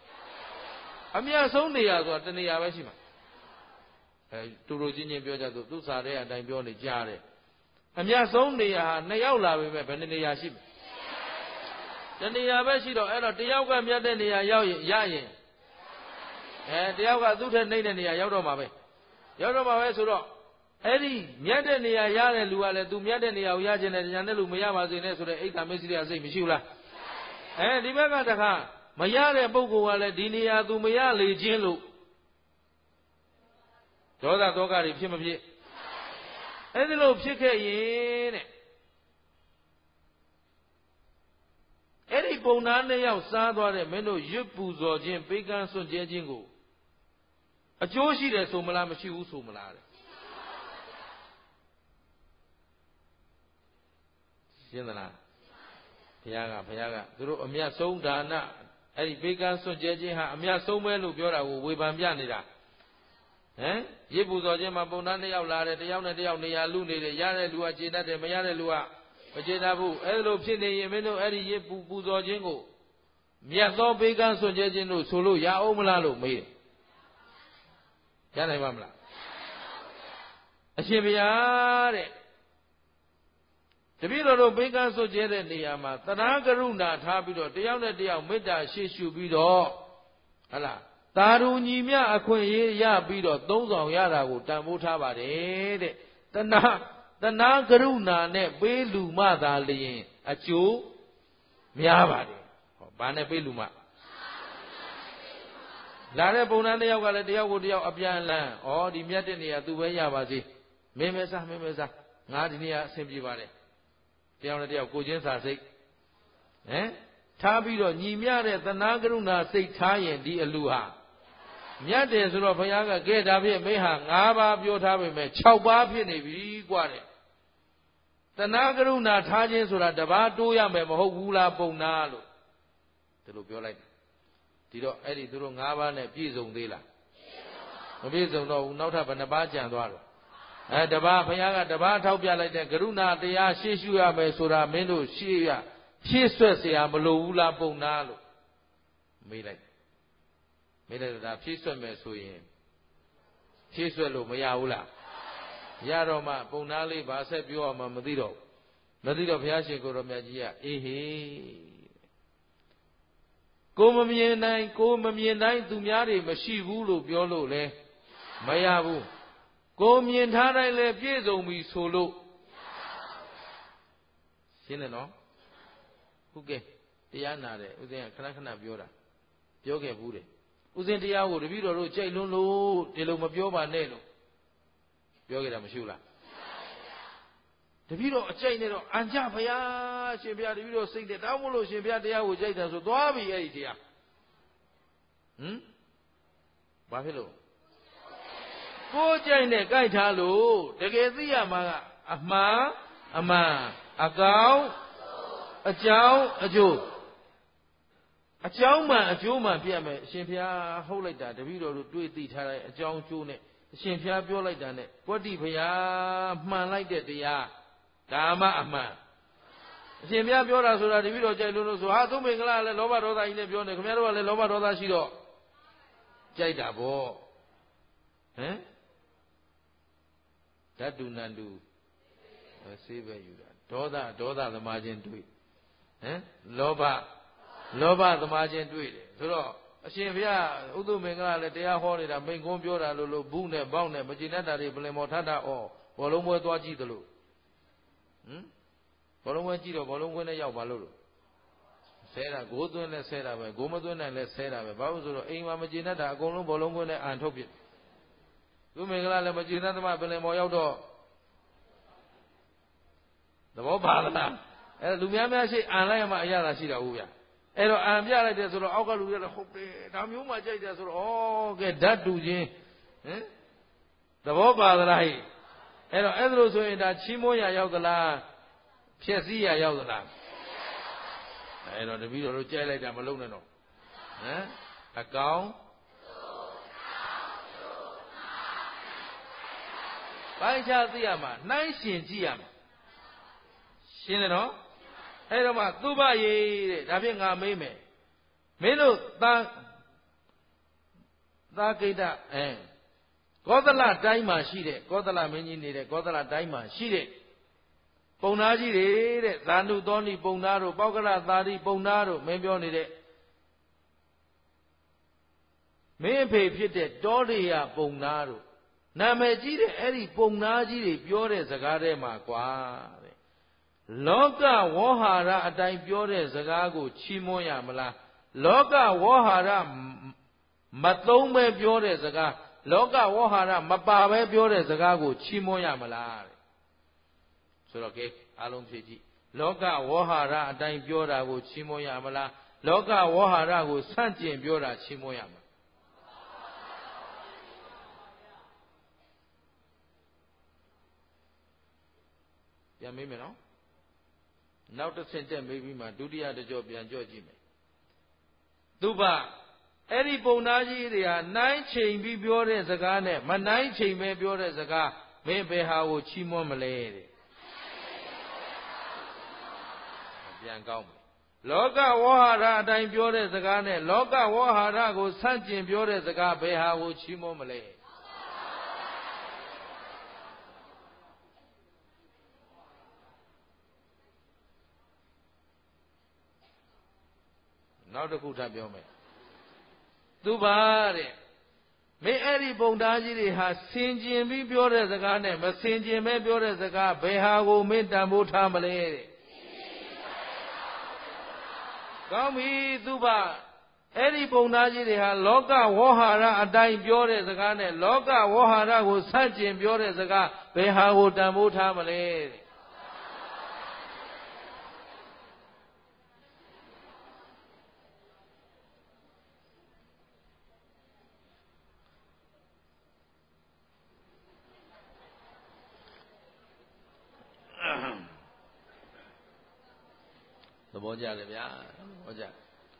Amia Sonia got the Niavashima. To Rogini Bioja to Sare and I Bioni Jare. Amia Sonia, Nayola, we met Beniniashim. The Niavashido, and the Yaga Miadenia Yayin. And the Yaga Duta Nania Yodoma. Yodoma Suro. Eddie, Miadenia Yan Luale, do Miadenia Yajan and Yanelu Miyamas in Esra, Eka Messia Mishula. And the Magataka. Mayare Bogo Dinia do Mayale Jilu. ဒေါသတောကတွေဖြစ်မဖြစ်အဲ့ဒီလိုဖြစ်ခဲ့ရင်တဲ့အဲ့ဒီပုံနာနှစ်ယောက်စားသွားတဲ့မင်းတို့ရွတ်ပူဇော်ခြင်းပေးကမ်းစွန့်ကြဲခြင်းကိုအကျိုးရှိတယ်ဆိုမလားမရှိဘူးဆိုမလားတဲ့ရှင်းသလားဘုရားကဘုရားကသူတို့အမြတ်ဆုံးဒါနအဲ့ဒီပေးကမ်းစွန့်ကြဲခြင်းဟာအမြတ်ဆုံးပဲလို့ပြောတာကိုဝေဖန်ပြနေတာဟမ်ရစ်ပူဇော်ခြင်းမှာပုံနာနှစ်ယောက်လာတယ်တယောက်နဲ့တယောက်နေရာလူနေတယ်ရတဲ့လူကခြေတတ်တယ်မရတဲ့လူကမခြေတတ်ဘူးအဲ့လိုဖြစ်နေရင်မင်းတို့အဲ့ဒီရစ်ပူပူဇော်ခြင်းကိုမြတ်သောပေးကမ်းစွန့်ကြဲခြင်းလို့ဆိုလို့ရအောင်မလားလို့မေးတယ်ရနိုင်ပါမလားအရှင်ဘုရားတဲ့တပည့်တော်တို့ပေးကမ်းစွန့်ကြဲတဲ့နေရာမှာသနာကရုဏာထားပြီးတော့တယောက်နဲ့တယောက်မေတ္တာရှေ့ရှုပြီးတော့ဟလားသာရူညီမြအခွင့်အရေးရပြီးတော့သုံးဆောင်ရတာကိုတန်ဖိုးထားပါတယ်တဲ့တနာတနာကရုဏာနဲ့ပေးလူမှသာလျင်အကျိုးများပါတယ်ဟောဘာနဲ့ပေးလူမှလာတဲ့ပုံနာတစ်ယောက်ကလည်းတယောက်ကိုတယောက်အပြန်လန်းဩဒီမြတ်တဲ့နေရာသူပဲရပါစေမင်းမဲစားမင်းမဲစားငါဒီနေရာအဆင်ပြေပါတယ်တယောက်နဲ့တယောက်ကိုချင်းစာစိတ်ဟမ်ထားပြီးတော့ညီမြတဲ့သနာကရုဏာစိတ်ထားရင်ဒီအလူဟာမြတ်တယ်ဆိုတော့ဘုရားကကဲဒါဖြင့်မင်းဟာ၅ပါးပြောထားပေမဲ့၆ပါးဖြစ်နေပြီกว่าတဲ့သနာကရုဏာထားခြင်းဆိုတာတပါးတိုးရမယ်မဟုတ်ဘူးလားပုံနာလို့ဒီလိုပြောလိုက်ဒီတော့အဲ့ဒီသူတို့၅ပါးနဲ့ပြည့်စုံသေးလားမပြည့်စုံတော့ဘူးနောက်ထပ်ဘယ်နှပါးကြံသွားတော့အဲတပါးဘုရားကတပါးထောက်ပြလိုက်တဲ့ကရုဏာတရားရှေ့ရှုရမယ်ဆိုတာမင်းတို့ရှေ့ရဖြည့်ဆွက်เสียမလိုဘူးလားပုံနာလို့မေးလိုက်မေးလိုက်တော့ဒါဖြည့်ဆွက်မယ်ဆိုရင်ဖြည့်ဆွက်လို့မရဘူးလားရတော့မှပုံနာလေးဘာဆက်ပြောရမှမသိတော့မသိတော့ဘုရားရှင်ကိုယ်တော်မြတ်ကြီးကအေးဟေးကိုမမြင်နိုင်ကိုမမြင်နိုင်သူများတွေမရှိဘူးလို့ပြောလို့လဲမရဘူးကိုမြင်ထားတိုင်းလဲပြည့်စုံပြီဆိုလို့ရှင်းတယ်နော်ဟုတ်ကဲ့တရားနာတယ်ဥစဉ်ကခဏခဏပြောတာပြောခဲ့ဘူးတယ်ဥစဉ်တရားကိုတပည့်တော်တို့ကြိုက်လွန်းလို့ဒီလိုမပြောပါနဲ့လို့ပြောခဲ့တာမရှိဘူးလားတပည့်တော်အကြိုက်နဲ့တော့အံကြဘုရားရှင်ဘုရားတပည့်တော်စိတ်နဲ့တောင်းမလို့ရှင်ဘုရားတရားကိုကြိုက်တယ်ဆိုသွားပြီအဲ့ဒီတရားဟမ်ဘာဖြစ်လို့ကိုကြိုက်နဲ့ကြိုက်ထားလို့တကယ်သိရမှာကအမှန်အမှန်အကောင်းအကြောင်းအကျိုးအကြောင်းမှန်အကျိုးမှန်ပြတ်မယ်အရှင်ဘုရားဟုတ်လိုက်တာတပည့်တော်တို့တွေ့သိထားတဲ့အကြောင်းအကျိုးနဲ့အရှင်ဘုရားပြောလိုက်တာနဲ့ကွဋ္ဌိဘုရားမှန်လိုက်တဲ့တရားဒါမှအမှန်အရှင်ဘုရားပြောတာဆိုတာတပည့်တော်ကြိုက်လို့လို့ဆိုဟာသုံးမင်္ဂလာလည်းလောဘဒေါသကြီးနဲ့ပြောနေခင်ဗျားတို့ကလည်းလောဘဒေါသရှိတော့ကြိုက်တာဗောဟမ်ဓာတုနန္တုဆေးပဲယူတာဒေါသဒေါသသမားချင်းတွေ့ဟမ်လောဘလောဘသမားချင်းတွေ့တယ်ဆိုတော့အရှင်ဘုရားဥဒ္ဓမင်္ဂလာလည်းတရားဟောနေတာမိန်ကုန်းပြောတာလို့လို့ဘူးနဲ့ပေါက်နဲ့မကျေနပ်တာတွေပလင်မော်ထထအော်ဘောလုံးပွဲသွားကြည့်သလိုဟမ်ဘောလုံးပွဲကြည့်တော့ဘောလုံးပွဲနဲ့ရောက်ပါလို့လို့ဆဲတာဂိုးသွင်းလဲဆဲတာပဲဂိုးမသွင်းနိုင်လဲဆဲတာပဲဘာလို့ဆိုတော့အိမ်မှာမကျေနပ်တာအကုန်လုံးဘောလုံးပွဲနဲ့အန်ထုတ်ပြသူမင်္ဂလာလည်းမကျေနပ်သမားပလင်မော်ရောက်တော့သဘောပါလားအဲလူများများရှိအန်လိုက်မှအရသာရှိတာဟုတ်ဗျအဲ့တော့အံပြလိုက်တယ်ဆိုတော့အောက်ကလူတွေလည်းဟုတ်တယ်ဒါမျိုးမှကြိုက်တယ်ဆိုတော့ဩကဲဓာတ်တူချင်းဟမ်သဘောပါသလားဟိအဲ့တော့အဲ့ဒါလို့ဆိုရင်ဒါချီးမွမ်းရရောက်သလားဖြည့်စည်းရရောက်သလားအဲ့တော့တပည့်တော်တို့ကြိုက်လိုက်တာမလုံးနဲ့တော့ဟမ်အကောင်ပိုင်းခြားသိရမှာနှိုင်းရှင်ကြည့်ရမှာရှင်းတယ်နော်အဲ့တော့မှသုဘရေတဲ့ဒါဖြင့်ငါမေးမယ်မင်းတို့သာသာကိတ္တအဲကောသလတိုင်းမှာရှိတဲ့ကောသလမင်းကြီးနေတဲ့ကောသလတိုင်းမှာရှိတဲ့ပုံသားကြီးတွေတဲ့ဇာနုသောဏိပုံသားတို့ပောက္ကလသာတိပုံသားတို့မင်းပြောနေတဲ့မင်းအဖေဖြစ်တဲ့တောရိယပုံသားတို့နာမည်ကြီးတဲ့အဲ့ဒီပုံသားကြီးတွေပြောတဲ့စကားထဲမှာကွာတဲ့လောကဝေါဟာရအတိုင်းပြောတဲ့စကားကိုချီးမွမ်းရမလားလောကဝေါဟာရမသုံးပဲပြောတဲ့စကားလောကဝေါဟာရမပါပဲပြောတဲ့စကားကိုချီးမွမ်းရမလားတဲ့ဆိုတော့ကဲအားလုံးဖြေကြည့်လောကဝေါဟာရအတိုင်းပြောတာကိုချီးမွမ်းရမလားလောကဝေါဟာရကိုဆန့်ကျင်ပြောတာချီးမွမ်းရမလားပြန်မေးမယ်နော်နောက်တစ်ဆင့်တက်မေးပြီးမှဒုတိယတစ်ကြောပြန်ကြော့ကြည့်မယ်သူပါအဲ့ဒီပုံသားကြီးတွေဟာနိုင်ချိန်ပြီးပြောတဲ့စကားနဲ့မနိုင်ချိန်ပဲပြောတဲ့စကားမင်းဘယ်ဟာကိုချီးမွမ်းမလဲတဲ့ပြန်ကောင်းပြီလောကဝေါဟာရအတိုင်းပြောတဲ့စကားနဲ့လောကဝေါဟာရကိုဆန့်ကျင်ပြောတဲ့စကားဘယ်ဟာကိုချီးမွမ်းမလဲနောက်တစ်ခုထပ်ပြောမယ်သူပါတဲ့မင်းအဲ့ဒီပုံသားကြီးတွေဟာဆင်ကျင်ပြီးပြောတဲ့စကားနဲ့မဆင်ကျင်ပဲပြောတဲ့စကားဘယ်ဟာကိုမင်းတန်ဖိုးထားမလဲတဲ့ကောင်းပြီသူပါအဲ့ဒီပုံသားကြီးတွေဟာလောကဝေါဟာရအတိုင်းပြောတဲ့စကားနဲ့လောကဝေါဟာရကိုဆန့်ကျင်ပြောတဲ့စကားဘယ်ဟာကိုတန်ဖိုးထားမလဲတဲ့သဘောကျတယ်ဗျာသဘောကျ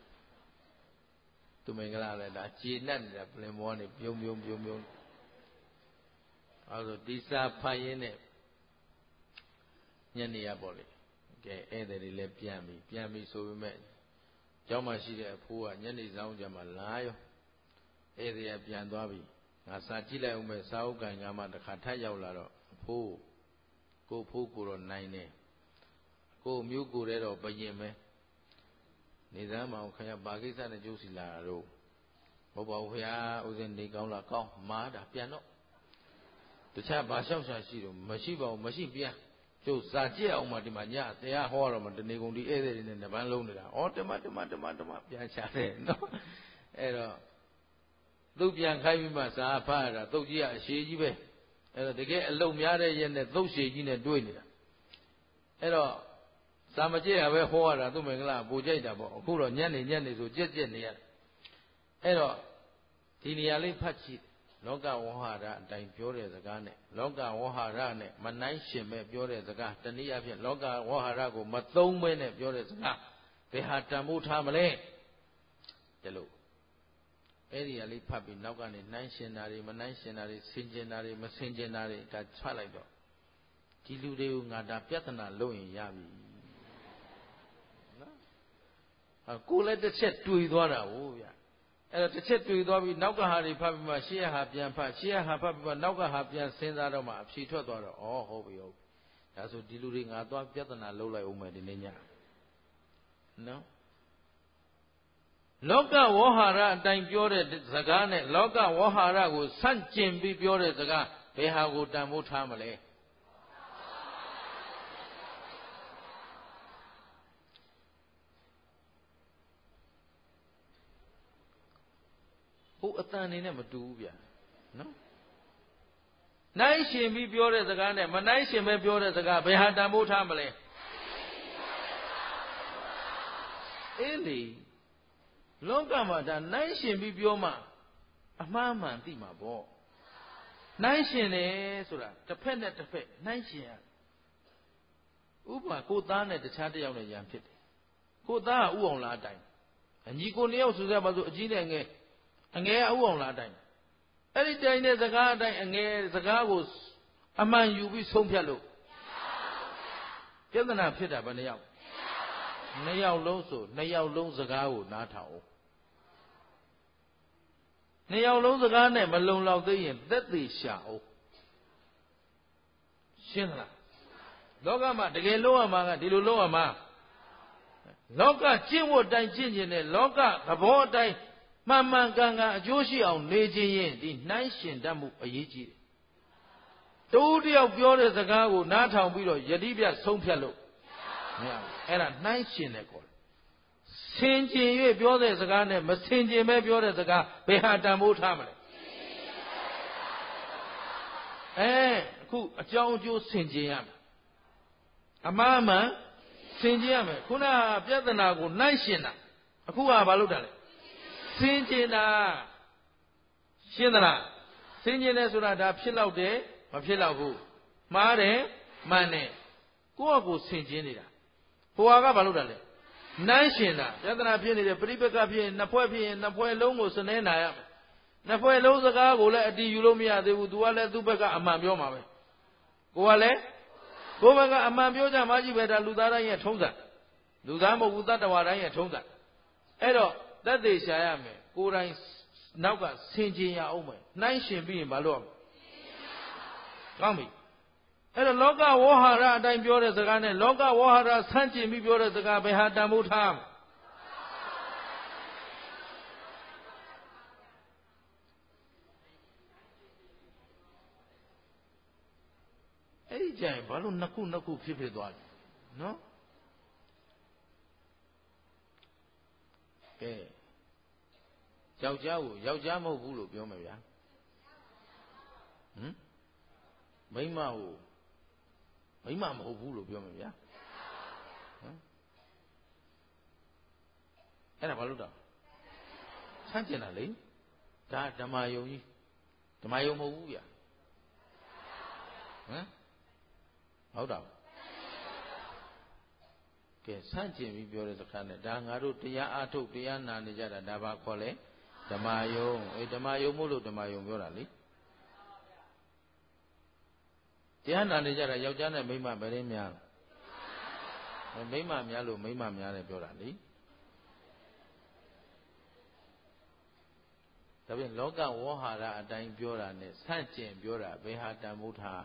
သူမင်္ဂလာလည်းဒါကျေနပ်နေတာပြင်မောနေပြုံးပြုံးပြုံးပြုံးအဲဆိုဒီစာဖတ်ရင်းနဲ့ညနေရပေါ့လေကဲဧည့်သည်တွေလည်းပြန်ပြီပြန်ပြီဆိုပေမဲ့ကျောင်းမှာရှိတဲ့အဖိုးကညနေဆောင်ကြမှာလာရောဧည့်သည်ကပြန်သွားပြီငါစာကြည့်လိုက်အောင်မဲ့စာအုပ်ကန်ကမှတစ်ခါထပ်ရောက်လာတော့အဖိုးကိုဖိုးကိုတော့နိုင်တယ်ကိုမျိုးကိုတဲ့တော့ဘယင်ပဲနေသားမအောင်ခင်ဗျာဘာကိစ္စနဲ့ကြိုးစီလာတာတော့ဟုတ်ပါဘူးခင်ဗျာဦးဇင်းနေကောင်းလားကောင်းမာတာပြန်တော့တခြားဘာလျှောက်ရှာရှိတော့မရှိပါဘူးမရှိပြန်ကျုပ်စာကြည့်အောင်မှဒီမှာညတရားဟောတော့မှတနေကုန်ဒီဧည့်သည်တွေနဲ့နှစ်ပန်းလုံးနေတာဩတမတမတမတမပြန်ချတယ်နော်အဲ့တော့သူ့ပြန်ခိုင်းပြီးမှစာဖတ်ရတာသုတ်ကြီးကအရှိကြီးပဲအဲ့တော့တကယ်အလုံများတဲ့ရက်နဲ့သုတ်ရှိကြီးနဲ့တွေ့နေတာအဲ့တော့စာမကြည့်ရပဲဟောရတာသူ့မင်္ဂလာပူကြိုက်တာပေါ့အခုတော့ညနေညနေဆိုကြက်ကြက်နေရတယ်အဲ့တော့ဒီနေရာလေးဖတ်ကြည့်လောကဝဟာရအတိုင်းပြောတဲ့စကားနဲ့လောကဝဟာရနဲ့မနိုင်ရှင်ပဲပြောတဲ့စကားတနည်းအားဖြင့်လောကဝဟာရကိုမသုံးပဲနဲ့ပြောတဲ့စကားဘယ်ဟာတန်ဖိုးထားမလဲဒီလိုအဲ့ဒီကလေးဖတ်ပြီးနောက်ကနေနိုင်ရှင်တာတွေမနိုင်ရှင်တာတွေဆင်ကျင်တာတွေမဆင်ကျင်တာတွေဒါချလိုက်တော့ဒီလူတွေကိုငါဒါပြဿနာလုပ်ရင်ရပြီနော်ကိုလည်းတစ်ချက်တွေ့သွားတာဟုတ်ဗျအဲ့တော့တစ်ချက်တွေ့သွားပြီးနောက်ကဟာတွေဖတ်ပြီးမှရှေ့ဟာပြန်ဖတ်ရှေ့ဟာဖတ်ပြီးမှနောက်ကဟာပြန်စဉ်းစားတော့မှအဖြေထွက်သွားတော့ဩဟုတ်ပြီဟုတ်ဒါဆိုဒီလူတွေငါသွားပြဿနာလုပ်လိုက်အောင်မယ်ဒီနေ့ညနော်လောကဝေါဟာရအတိုင်းပြောတဲ့စကားနဲ့လောကဝေါဟာရကိုဆန့်ကျင်ပြီးပြောတဲ့စကားဘယ်ဟာကိုတန်ဖိုးထားမလဲဟိုအတန်နေနဲ့မတူဘူးဗျာနော်နိုင်ရှင်ပြီးပြောတဲ့စကားနဲ့မနိုင်ရှင်ပဲပြောတဲ့စကားဘယ်ဟာတန်ဖိုးထားမလဲအေးလေလောကမှာဒါနိုင်ရှင်ပြီးပြောမှအမှားမှန်သိမှာပေါ့နိုင်ရှင်တယ်ဆိုတာတစ်ဖက်နဲ့တစ်ဖက်နိုင်ရှင်ရဥပမာကိုသားနဲ့တခြားတစ်ယောက်နဲ့ရံဖြစ်တယ်ကိုသားကဥအောင်လားအတိုင်းအညီကိုနှစ်ယောက်ဆိုကြပါစို့အကြီးနဲ့ငယ်အငယ်ကဥအောင်လားအတိုင်းအဲ့ဒီတိုင်းတဲ့စကားအတိုင်းအငယ်စကားကိုအမှန်ယူပြီးဆုံးဖြတ်လို့ပြဿနာဖြစ်တာဘယ်နှယောက်နှစ်ယောက်လုံးဆိုနှစ်ယောက်လုံးစကားကိုနားထောင်အောင်နှစ်ယောက်လုံးစကားနဲ့မလုံလောက်သေးရင်သက်သေရှာအောင်ရှင်းလားလောကမှာတကယ်လုံးဝမှာကဒီလိုလုံးဝမှာလောကကျင့်ဝတ်တိုင်းကျင့်ကျင်တဲ့လောကသဘောအတိုင်းမှန်မှန်ကန်ကန်အကျိုးရှိအောင်နေခြင်းရင်ဒီနှိုင်းရှင်တတ်မှုအရေးကြီးတယ်တူတယောက်ပြောတဲ့စကားကိုနားထောင်ပြီးတော့ယတိပြဆုံးဖြတ်လို့မရဘူးအဲ့ဒါနှိုင်းရှင်တယ်ခေါ်တယ်ဆင်ကျင်၍ပြောတဲ့စကားနဲ့မဆင်ကျင်ပဲပြောတဲ့စကားဘယ်ဟာတန်ဖိုးထားမလဲအခုအကြောင်းအကျိုးဆင်ခြင်ရမယ်အမှားမှန်ဆင်ခြင်ရမယ်ခုနပြဿနာကိုနှိုင်းရှင်တာအခုကဘာလုပ်တာလဲဆင်ခြင်တာရှင်းသလားဆင်ခြင်တယ်ဆိုတာဒါဖြစ်တော့တယ်မဖြစ်တော့ဘူးမှားတယ်မှန်တယ်ကိုယ့်အကိုဆင်ခြင်နေတာဟိုကဘာလုပ်တာလဲနှိုင်းရှင်တာပြဿနာဖြစ်နေတယ်ပြိပက္ခဖြစ်ရင်နှစ်ဖွဲ့ဖြစ်ရင်နှစ်ဖွဲ့လုံးကိုစနေနာရမယ်နှစ်ဖွဲ့လုံးစကားကိုလည်းအတီးယူလို့မရသေးဘူးသူကလည်းသူ့ဘက်ကအမှန်ပြောမှာပဲကိုကလည်းကိုယ်ဘက်ကအမှန်ပြောကြမှကြီးပဲဒါလူသားတိုင်းရဲ့ထုံးစံလူသားမဟုတ်ဘူးတတ္တဝါတိုင်းရဲ့ထုံးစံအဲ့တော့သက်သေရှာရမယ်ကိုယ်တိုင်နောက်ကဆင်ခြင်ရအောင်မယ်နှိုင်းရှင်ပြီးရင်ဘာလို့အောင်ကောင်းပြီအဲ့တော့လောကဝေါဟာရအတိုင်းပြောတဲ့စကားနဲ့လောကဝေါဟာရဆန့်ကျင်ပြီးပြောတဲ့စကားဘယ်ဟာတန်ဖိုးထားအဲ့ဒီကြရင်ဘာလို့နှစ်ခုနှစ်ခုဖြစ်ဖြစ်သွားလဲနော်ကဲယောက်ျားကိုယောက်ျားမဟုတ်ဘူးလို့ပြောမယ်ဗျာဟမ်မိန်းမကိုမိန်းမမဟုတ်ဘူးလို့ပြောမယ်ဗျာဟမ်အဲ့ဒါဘာလို့တော့ဆန့်ကျင်တာလေဒါဓမ္မယုံကြီးဓမ္မယုံမဟုတ်ဘူးဗျာဟမ်ဟုတ်တော့ကဲဆန့်ကျင်ပြီးပြောတဲ့စကားနဲ့ဒါငါတို့တရားအားထုတ်တရားနာနေကြတာဒါဘာခေါ်လဲဓမ္မယုံအေးဓမ္မယုံမို့လို့ဓမ္မယုံပြောတာလေတရားနာနေကြတာယောက်ျားနဲ့မိန်းမဘယ်ရင်းများလဲမိန်းမများလို့မိန်းမများတယ်ပြောတာလေဒါပြင်လောကဝေါဟာရအတိုင်းပြောတာနဲ့ဆန့်ကျင်ပြောတာဘယ်ဟာတန်ဖိုးထား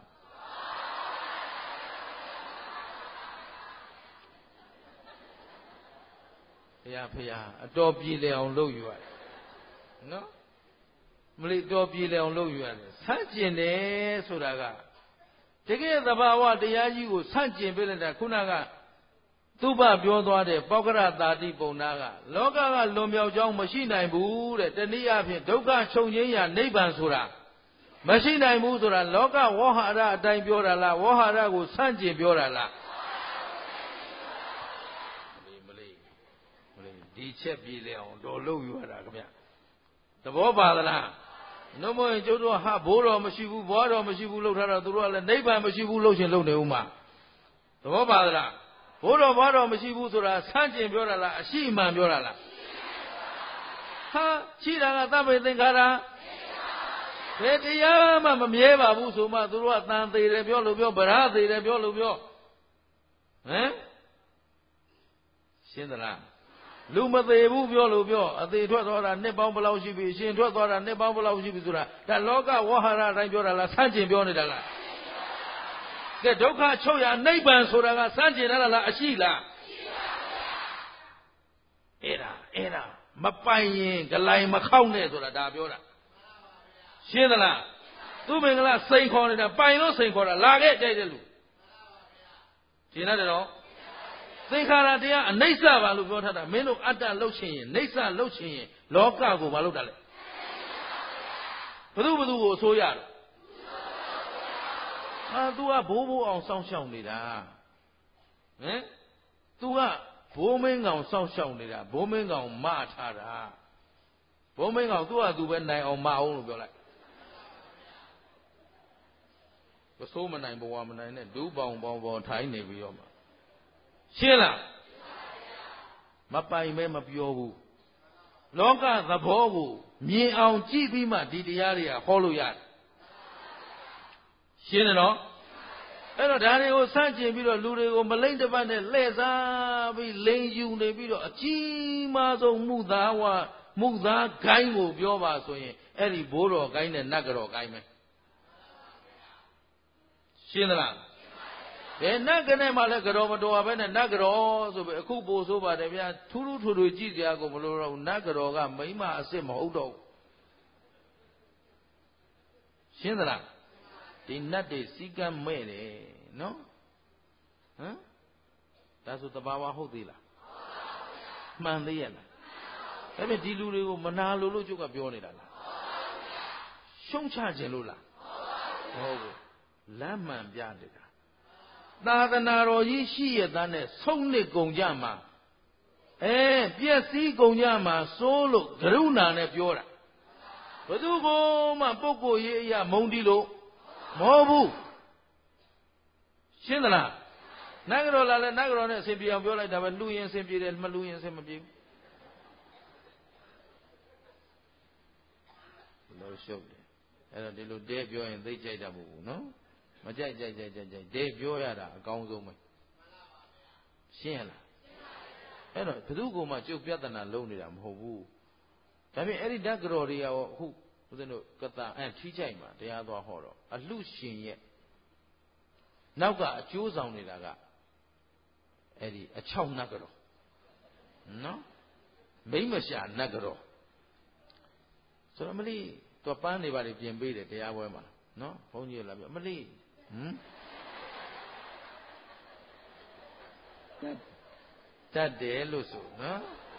ဘုရားဖရာအတော်ပြည်လည်အောင်လုပ်ယူရတယ်နော်မလိတော်ပြည်လည်အောင်လုပ်ယူရတယ်ဆန့်ကျင်တယ်ဆိုတာကတကယ်သဘာဝတရားကြီးကိုဆန့်ကျင်ပေးလိုက်တာခုနကသူ့ဘပြောသွားတဲ့ပောက္ခရတာတိပုံနာကလောကကလွန်မြောက်ကြောင်းမရှိနိုင်ဘူးတဲ့တနည်းအားဖြင့်ဒုက္ခချုပ်ငြိမ်းရာနိဗ္ဗာန်ဆိုတာမရှိနိုင်ဘူးဆိုတာလောကဝေါဟာရအတိုင်းပြောတာလားဝေါဟာရကိုဆန့်ကျင်ပြောတာလားဒီချက်ပြည်လေအောင်တော်လို့ယူရတာခင်ဗျသဘောပါသလားနှုတ်မရင်ကျုပ်တို့ဟာဘိုးတော်မရှိဘူးဘွားတော်မရှိဘူးလှုပ်ထားတော့သူတို့ကလည်းနိဗ္ဗာန်မရှိဘူးလှုပ်ရှင်လှုပ်နေဦးမှာသဘောပါသလားဘိုးတော်ဘွားတော်မရှိဘူးဆိုတာဆန့်ကျင်ပြောတာလားအရှိမှန်ပြောတာလားဟာရှိတာကသဗ္ဗေသင်္ခါရဘယ်တရားမှမမြဲပါဘူးဆိုမှသူတို့ကတန်သေးတယ်ပြောလို့ပြောဗရာသေးတယ်ပြောလို့ပြောဟမ်ရှင်းသလားလူမသေးဘူးပြောလို့ပြောအသေးထွက်သွားတာနှစ်ပေါင်းဘယ်လောက်ရှိပြီအရှင်ထွက်သွားတာနှစ်ပေါင်းဘယ်လောက်ရှိပြီဆိုတာဒါလောကဝေါဟာရအတိုင်းပြောတာလားဆန့်ကျင်ပြောနေတာလားကဲဒုက္ခချုပ်ရနိဗ္ဗာန်ဆိုတာကဆန့်ကျင်တာလားအရှိလားအဲ့ဒါအဲ့ဒါမပိုင်ရင်ဂလိုင်မခောက်နဲ့ဆိုတာဒါပြောတာရှင်းသလားသူမင်္ဂလာစိန်ခေါ်နေတာပိုင်လို့စိန်ခေါ်တာလာခဲ့ကြိုက်တဲ့လူရှင်းတယ်တော့သင်္ခါရတရားအနိစ္စပါလို့ပြောထားတာမင်းတို့အတ္တလှုပ်ချင်ရင်နိစ္စလှုပ်ချင်ရင်လောကကိုမလုပ်တာလေဘု து ဘု து ကိုအစိုးရတော့ဟာ तू ကဘိုးဘိုးအောင်စောင့်ရှောက်နေတာဟမ် तू ကဘိုးမင်းကောင်စောင့်ရှောက်နေတာဘိုးမင်းကောင်မထားတာဘိုးမင်းကောင် तू က तू ပဲနိုင်အောင်မအောင်လို့ပြောလိုက်မစိုးမနိုင်ဘဝမနိုင်နဲ့ဒူးပေါင်ပေါင်ပေါင်ထိုင်းနေပြီးတော့မှရှင်းလားမပိုင်မဲမပြောဘူးလောကသဘောကိုမြင်အောင်ကြည့်ပြီးမှဒီတရားတွေကဟောလို့ရတယ်ရှင်းတယ်နော်အဲ့တော့ဒါတွေကိုစန့်ကျင်ပြီးတော့လူတွေကိုမလိမ့်တပတ်နဲ့လှည့်စားပြီးလိန်ယူနေပြီးတော့အကြီးမားဆုံးမှုသားဝမှုသားဂိုင်းကိုပြောပါဆိုရင်အဲ့ဒီဘိုးတော်ဂိုင်းနဲ့နတ်ကတော်ဂိုင်းပဲရှင်းသလားဘယ်နတ်ကနဲ့မှလည်းကြော်မတော်ပဲနဲ့နတ်ကြော်ဆိုပြီးအခုပို့ဆိုပါတယ်ဗျာထူးထူးထူထူကြည့်ကြကိုမလို့တော့ဘူးနတ်ကြော်ကမိမအစ်စ်မဟုတ်တော့ဘူးရှင်းသလားဒီနတ်တွေစီကံမဲ့တယ်နော်ဟမ်ဒါဆိုတဘာဝဟုတ်သေးလားမှန်သေးရဲ့လားအဲ့ဒါဒီလူတွေကိုမနာလို့လို့ကျုပ်ကပြောနေတာလားရှုံးချခြင်းလို့လားမဟုတ်ဘူးလမ်းမှန်ပြနေတာသာသနာတော်ကြီးရှိရတဲ့နဲ့ဆုံးနစ်ကုန်ကြမှာအဲပြည့်စည်ကုန်ကြမှာစိုးလို့ကရုဏာနဲ့ပြောတာဘယ်သူကိုမှပုဂ္ဂိုလ်ရေးအရာမုန်းတီးလို့မဟုတ်ဘူးရှင်းသလားနတ်ကတော်လာလဲနတ်ကတော်နဲ့အစဉ်ပြေအောင်ပြောလိုက်တာပဲလူရင်အစဉ်ပြေတယ်မလူရင်အစဉ်မပြေဘူးလို့ရှုပ်တယ်အဲ့တော့ဒီလိုတဲပြောရင်သိကြိုက်တာမဟုတ်ဘူးနော်မကြိုက်ကြိုက်ကြိုက်ကြိုက်ကြိုက်တဲပြောရတာအကောင်းဆုံးပဲရှင်းရလားအဲ့တော့ဘယ်သူကမှကျုပ်ပြဿနာလုံးနေတာမဟုတ်ဘူးဒါပြင်အဲ့ဒီဓာတ်ကတော်တွေရောအခုဦးဇင်းတို့ကတာအဲထီးကြိုက်မှာတရားသွားဟောတော့အလှရှင်ရဲ့နောက်ကအကျိုးဆောင်နေတာကအဲ့ဒီအချောက်နတ်ကတော်နော်မိမ့်မရှာနတ်ကတော်ဆိုတော့မလေးသူပန်းနေပါလေပြင်ပေးတယ်တရားပွဲမှာနော်ဘုန်းကြီးလာပြောမလေးဟမ်တတ်တယ်လို့ဆိုနော်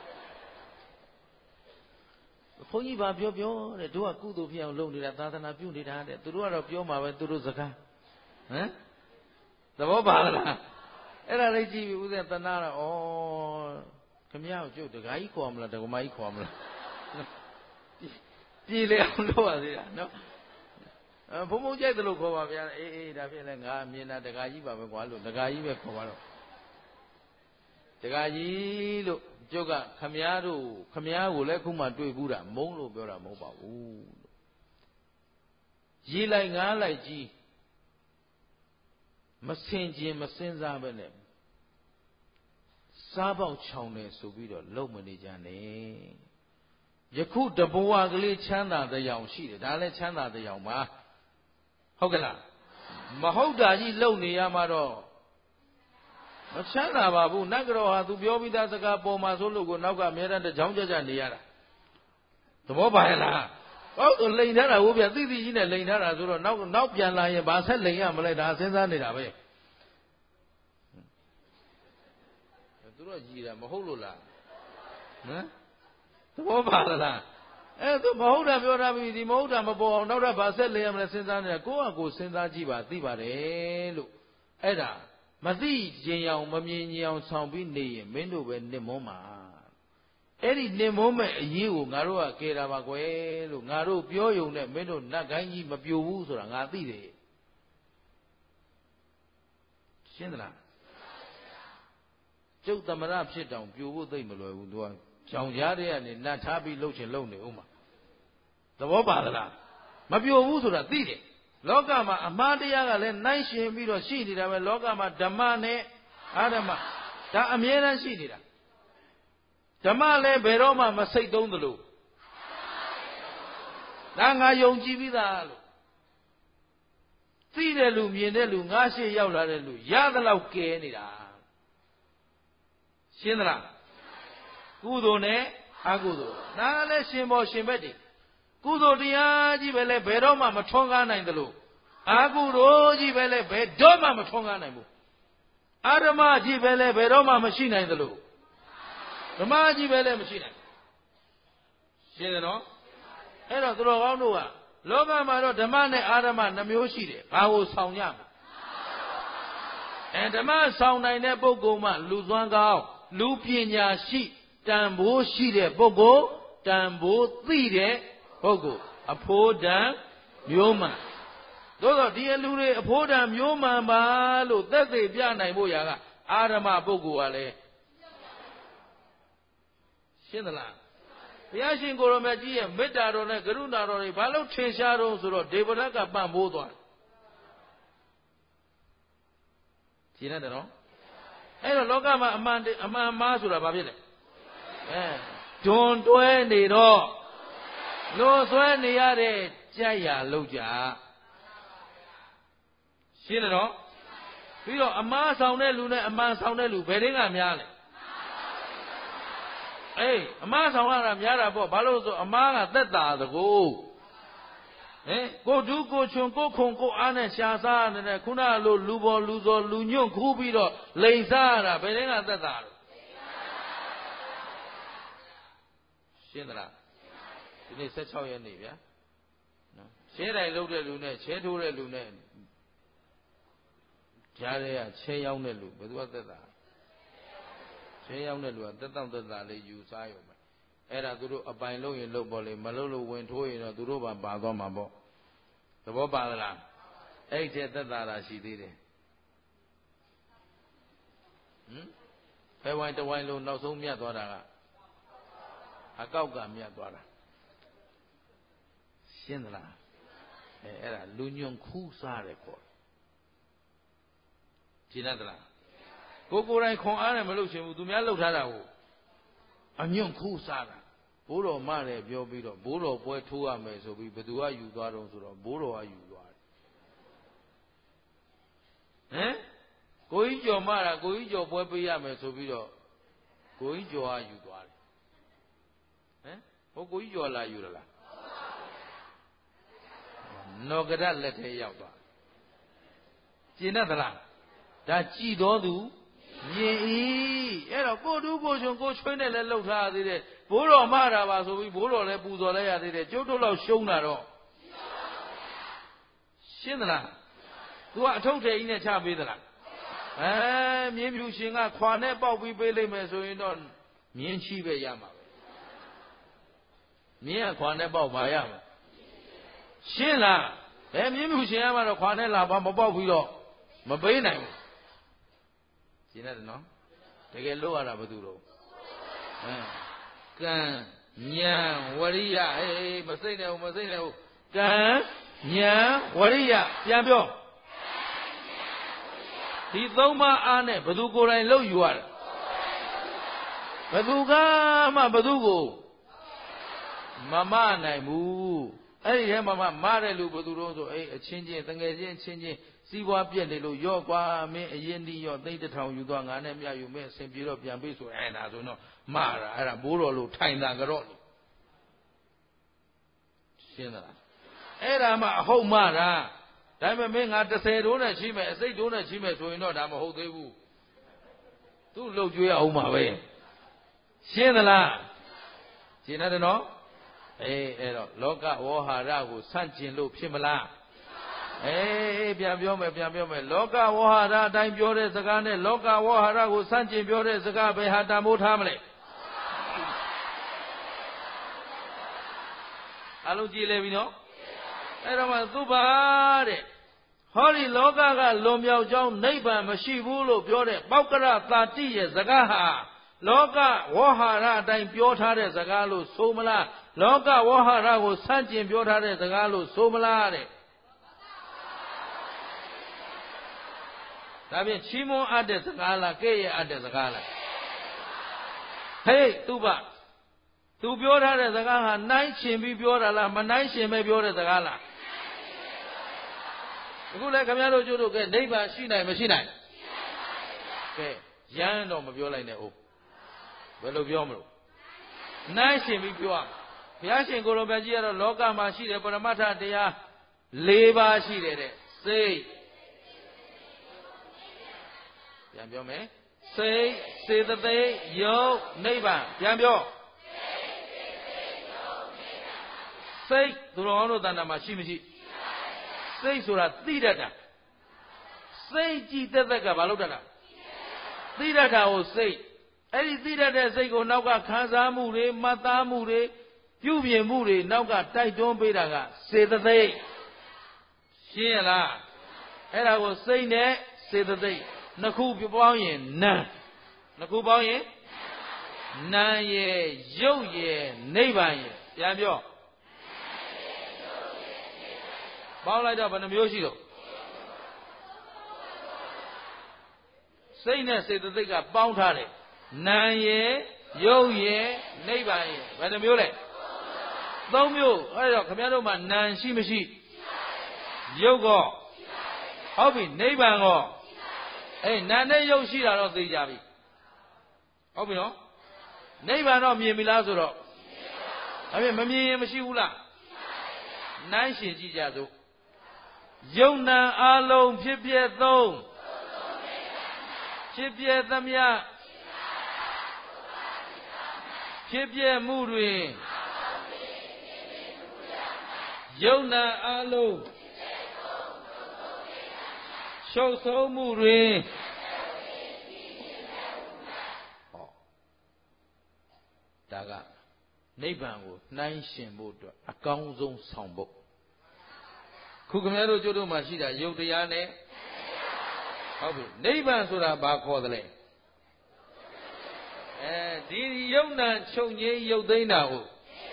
ဘုန်းကြီးဘာပြောပြောတဲ့တို့ကကုသိုလ်ဖြစ်အောင်လုပ်နေတာသာသနာပြုနေတာတဲ့သူတို့ကတော့ပြောမှာပဲသူတို့စကားဟမ်သဘောပါလားအဲ့ဒါလေးကြည့်ပြီးဦးဇင်းတနာတော့ဩခမရကိုကျုပ်တခါကြီးခေါ်မလားတက္ကမကြီးခေါ်မလားပြည်လေအောင်လုပ်ရသေးတာနော်ဘုံဘုံကြိုက်တယ်လို့ခေါ်ပါဗျာအေးအေးဒါဖြစ်လဲငါမြင်တာတက္ကကြီးပါပဲကွာလို့တက္ကကြီးပဲခေါ်ပါတော့တက္ကကြီးလို့ကျုပ်ကခမရတို့ခမရကိုလည်းခုမှတွေ့ဘူးတာမုန်းလို့ပြောတာမဟုတ်ပါဘူးလို့ရေးလိုက်ငားလိုက်ကြီးမစင်ကျင်မစင်စားပဲနဲ့စားပေါက်ချောင်တယ်ဆိုပြီးတော့လုံမနေကြနဲ့ယခုတဘဝကလေးချမ်းသာတဲ့ရောင်ရှိတယ်ဒါလည်းချမ်းသာတဲ့ရောင်ပါဟုတ်ကလားမဟုတ်တာကြီးလုံနေရမှာတော့မချမ်းသာပါဘူးနတ်ကတော်ဟာသူပြောပြီးသားစကားပေါ်မှာဆိုလို့ကိုနောက်ကအများတန်းတကြောင်ကြကြနေရတာသဘောပါရဲ့လားဟုတ်သူလိန်ထားတာဟုတ်ဗျသိသိကြီးနဲ့လိန်ထားတာဆိုတော့နောက်နောက်ပြန်လာရင်ဘာဆက်လိန်ရမလဲဒါစဉ်းစားနေတာပဲသူတို့ကြည်တာမဟုတ်လို့လားဟမ်သဘောပါလားအဲသူမဟုတ်တာပြောတာပြီဒီမဟုတ်တာမပေါ်အောင်နောက်တော့ဘာဆက်လိန်ရမလဲစဉ်းစားနေတာကိုယ့်အကိုစဉ်းစားကြည့်ပါသိပါတယ်လို့အဲ့ဒါမသိခြင်းအောင်မမြင်ခြင်းအောင်ဆောင်ပြီးနေရင်မင်းတို့ပဲနစ်မွန်းမှာအဲ့ဒီနစ်မွန်းမဲ့အရေးကိုငါတို့ကကယ်တာပါကွယ်လို့ငါတို့ပြောယုံနဲ့မင်းတို့နတ်ကိုင်းကြီးမပြိုဘူးဆိုတာငါသိတယ်ရှင်းသလားကျုပ်သမရဖြစ်တောင်ပြိုဖို့သိမ့်မလွယ်ဘူးသူကကြောင်ကြားတဲ့ကနေနတ်ထားပြီးလှုပ်ချင်လှုပ်နေဦးမှာသဘောပါသလားမပြိုဘူးဆိုတာသိတယ်လောကမှာအမှားတရားကလည်းနိုင်ရှင်ပြီးတော့ရှိနေတာပဲလောကမှာဓမ္မနဲ့အဓမ္မဒါအမြဲတမ်းရှိနေတာဓမ္မလည်းဘယ်တော့မှမစိတ်သုံးသလိုဒါငါယုံကြည်ပြီးသားလို့သိတဲ့လူမြင်တဲ့လူငါရှိရောက်လာတဲ့လူရသလောက်ကဲနေတာရှင်းသလားကုသိုလ်နဲ့အကုသိုလ်ဒါလည်းရှင်ဘောရှင်ဘက်တည်းကုသိုလ်တရားကြီးပဲလဲဘယ်တော့မှမထွန်းကားနိုင်သလိုအကုသိုလ်ကြီးပဲလဲဘယ်တော့မှမထွန်းကားနိုင်ဘူးအဓမ္မကြီးပဲလဲဘယ်တော့မှမရှိနိုင်သလိုဓမ္မကြီးပဲလဲမရှိနိုင်ရှင်းတယ်နော်အဲ့တော့သူတော်ကောင်းတို့ကလောကမှာတော့ဓမ္မနဲ့အဓမ္မနှမျိုးရှိတယ်ဘာကိုဆောင်ရမလဲအဲဓမ္မဆောင်နိုင်တဲ့ပုဂ္ဂိုလ်မှလူစွမ်းကောင်းလူပညာရှိတန်ဖိုးရှိတဲ့ပုဂ္ဂိုလ်တန်ဖိုးသိတဲ့ပုဂ္ဂိုလ်အဖို့တန်မျိုးမှန်သို့သောဒီအလူတွေအဖို့တန်မျိုးမှန်ပါလို့သက်သေပြနိုင်ဖို့ရာကအာရမပုဂ္ဂိုလ်ကလည်းရှင်းသလားဘုရားရှင်ကိုရောမြတ်ကြီးရဲ့မေတ္တာတော်နဲ့ကရုဏာတော်တွေဘာလို့ထင်ရှားတော့ဆိုတော့ဒေဝရတ်ကပံ့ပိုးသွားရှင်းတယ်နော်အဲ့တော့လောကမှာအမှန်အမှန်မှားဆိုတာဘာဖြစ်လဲအဲဒွန်တွဲနေတော့လွန်ဆွဲနေရတဲ့ကြိုက်ရလောက်ကြရှင်းတယ်နော်ပြီးတော့အမှားဆောင်တဲ့လူနဲ့အမှန်ဆောင်တဲ့လူဘယ်တင်းကများလဲအေးအမှားဆောင်ရတာများတာပေါ့ဘာလို့ဆိုအမှားကသက်တာသကိုဟင်ကိုဒူးကိုချွန်ကိုခုံကိုအားနဲ့ရှာစားနေတဲ့ခုနလိုလူပေါ်လူစော်လူညွန့်ခူးပြီးတော့လိန်စားရတာဘယ်တင်းကသက်တာလဲရှင်းသလားဒီနေ့ဆယ်၆ရက်နေ့ဗျာနော်ရှဲတိုင်လုပ်တဲ့လူနဲ့ရှဲထိုးတဲ့လူနဲ့ကြားရဲကချင်းရောက်တဲ့လူဘယ်သူကသက်သာချင်းရောက်တဲ့လူကတက်တောင့်တက်တာလေးယူစားရုံပဲအဲ့ဒါသူတို့အပိုင်လုပ်ရင်လုပ်ပေါ်လေမလုပ်လို့ဝင်ထိုးရင်တော့သူတို့ပါပါသွားမှာပေါ့သဘောပါလားအဲ့တဲ့သက်သာတာရှိသေးတယ်ဟမ်ဘယ်ဝိုင်းတဝိုင်းလုံးနောက်ဆုံးမြတ်သွားတာကအကောက်ကမြတ်သွားတာရှင်းသလားအဲအဲ့ဒါလူညွန်ခူးစားတယ်ပေါ့ရှင်းသလားကိုကိုယ်တိုင်ခွန်အားနဲ့မလုပ်ချင်ဘူးသူများလှုပ်ထားတာကိုအညွန့်ခူးစားတာဘိုးတော်မလည်းပြောပြီးတော့ဘိုးတော်ပွဲထိုးရမယ်ဆိုပြီးဘသူကယူသွားတော့ဆိုတော့ဘိုးတော်ကယူသွားတယ်ဟမ်ကိုကြီးကျော်မတာကိုကြီးကျော်ပွဲပေးရမယ်ဆိုပြီးတော့ကိုကြီးကျော်ကယူသွားတယ်ဟမ်ဟိုကိုကြီးကျော်လာယူရလားနောကရလက်ထဲရောက်သွားကျင်တတ်သလားဒါကြည်တော်သူမြင်ဤအဲ့တော့ကိုတူးကိုချွန်ကိုချွေးနဲ့လည်းလှုပ်ထားသေးတယ်ဘိုးတော်မှားတာပါဆိုပြီးဘိုးတော်လည်းပူဇော်လိုက်ရသေးတယ်ကျုပ်တို့လောက်ရှုံးတာတော့ရှင်းသလားသူကအထုပ်ထည်ကြီးနဲ့ချပေးသလားအဲမြင်းဖြူရှင်ကခွာနဲ့ပေါက်ပြီးပေးလိုက်မယ်ဆိုရင်တော့မြင်းချီပဲရမှာပဲမြင်းကခွာနဲ့ပေါက်ပါရမှာရှင်းလားအဲမြင်းဖြူရှင်ကမှတော့ခွာနဲ့လာပါမပေါက်ပြီးတော့မပေးနိုင်ဘူးရှင်းတယ်နော်တကယ်လို့ရတာဘယ်သူတော့အဲကံဉာဏ်ဝရိယအေးမစိတ်နဲ့ဘူးမစိတ်နဲ့ဘူးကံဉာဏ်ဝရိယပြန်ပြောဒီသုံးပါးအားနဲ့ဘသူကိုယ်တိုင်လှုပ်ယူရတာဘသူကမှဘသူကိုမမနိုင်ဘူးအဲ့ဒီထဲမှာမှမတဲ့လူဘသူတော့ဆိုအေးအချင်းချင်းတငယ်ချင်းချင်းချင်းစီးပွားပြက်နေလို့ရော့ကွာမင်းအရင်ဒီရော့သိန်းတစ်ထောင်ယူသွားငါနဲ့မြယူမင်းအစဉ်ပြေတော့ပြန်ပြေးဆိုအဲ့ဒါဆိုတော့မတာအဲ့ဒါဘိုးတော်လို့ထိုင်တာကြတော့ရှင်းသလားအဲ့ဒါမှအဟုတ်မတာဒါပေမဲ့မင်းငါတစ်ဆယ်တိုးနဲ့ရှိမယ်အစိတ်တိုးနဲ့ရှိမယ်ဆိုရင်တော့ဒါမဟုတ်သေးဘူးသူ့လှုပ်ကြွေးအောင်မှာပဲရှင်းသလားရှင်းတယ်နော်အေးအဲ့တော့လောကဝေါဟာရကိုဆန့်ကျင်လို့ဖြစ်မလားအေးပြန်ပြောမယ်ပြန်ပြောမယ်လောကဝေါဟာရအတိုင်းပြောတဲ့စကားနဲ့လောကဝေါဟာရကိုဆန့်ကျင်ပြောတဲ့စကားဘယ်ဟာတန်ဖိုးထားမလဲအလုံးကြည့်လဲပြီနော်အဲ့တော့မှသူပါတဲ့ဟောဒီလောကကလွန်မြောက်ကြောင်းနိဗ္ဗာန်မရှိဘူးလို့ပြောတဲ့ပောက္ကရသာတိရဲ့စကားဟာလောကဝေါဟာရအတိုင်းပြောထားတဲ့စကားလို့ဆိုမလားလောကဝေါဟာရကိုဆန့်ကျင်ပြောထားတဲ့စကားလို့ဆိုမလားတဲ့ဒါဖြင့်ချီးမွမ်းအပ်တဲ့စကားလားကဲ့ရဲ့အပ်တဲ့စကားလားဟေးသူပါသူပြောထားတဲ့စကားဟာနိုင်ရှင်ပြီးပြောတာလားမနိုင်ရှင်ပဲပြောတဲ့စကားလားအခုလည်းခင်ဗျားတို့ကျို့တို့ကနိဗ္ဗာန်ရှိနိုင်မရှိနိုင်ကဲရမ်းတော့မပြောလိုက်နဲ့ဟုတ်ဘယ်လိုပြောမလို့နိုင်ရှင်ပြီးပြောရဘုရားရှင်ကိုယ်တော်မြတ်ကြီးကတော့လောကမှာရှိတဲ့ပရမတ္ထတရား၄ပါးရှိတယ်တဲ့စိတ်ပြန်ပြောမယ်စိတ်စေတသိက်ယုတ်နိဗ္ဗာန်ပြန်ပြောစိတ်သူတော်ကောင်းတို့တဏ္ဍာမှာရှိမရှိစိတ်ဆိုတာသိတတ်တာစိတ်ကြည်သက်သက်ကဘာလို့တတ်တာသိတတ်တာကိုစိတ်အဲ့ဒီသိတတ်တဲ့စိတ်ကိုနောက်ကခံစားမှုတွေမှတ်သားမှုတွေပြုပြင်မှုတွေနောက်ကတိုက်တွန်းပေးတာကစေတသိက်ရှင်းရလားအဲ့ဒါကိုစိတ်နဲ့စေတသိက်နှစ်ခုပေါင်းရင်နာနှစ်ခုပေါင်းရင်နာရဲ့ရုပ်ရဲ့နိဗ္ဗာန်ရဲ့ပြန်ပြောပေါင်းလိုက်တော့ဘယ်နှမျိုးရှိတော့စိတ်နဲ့စေတသိက်ကပေါင်းထားတယ်နာရဲ့ရုပ်ရဲ့နိဗ္ဗာန်ရဲ့ဘယ်နှမျိုးလဲသုံးမျိုးအဲ့တော့ခင်ဗျားတို့မှာနာရှိမရှိရုပ်ကောဟုတ်ပြီနိဗ္ဗာန်ကောအေးနာနဲ့ရုပ်ရှိတာတော့သိကြပြီဟုတ်ပြီနော်နိဗ္ဗာန်တော့မြင်ပြီလားဆိုတော့ဒါဖြင့်မမြင်ရင်မရှိဘူးလားနိုင်ရှင်ကြည့်ကြစို့ယုံနာအလုံးဖြစ်ပြသုံးဖြစ်ပြသမျှဖြစ်ပြမှုတွင်ယုံနာအလုံးချုပ်ဆုံးမှုတွင်ဟောဒါကနိဗ္ဗာန်ကိုနှိုင်းရှင်ဖို့အတွက်အကောင်းဆုံးဆောင်ဖို့ခုခင်ဗျားတို့ကျိုးတို့မှာရှိတာယုတ်တရားနဲ့ဟုတ်ပြီနိဗ္ဗာန်ဆိုတာဘာခေါ်သလဲအဲဒီယုတ်နံချုပ်ငြိမ်းယုတ်သိမ်းတာကို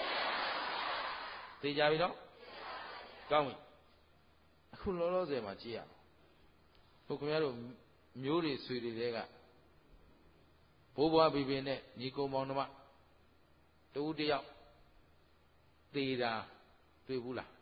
သိကြပြီနော်ကောင်းပြီအခုလောလောဆယ်မှာကြည့်ရအောင်ခုခင်ဗျားတို့မျိုးတွေဆွေတွေတဲကဘိုးဘွားဘီဘီနဲ့ညီကုံမောင်နှမတူတယောက်သေတာတွေ့ဘူးလား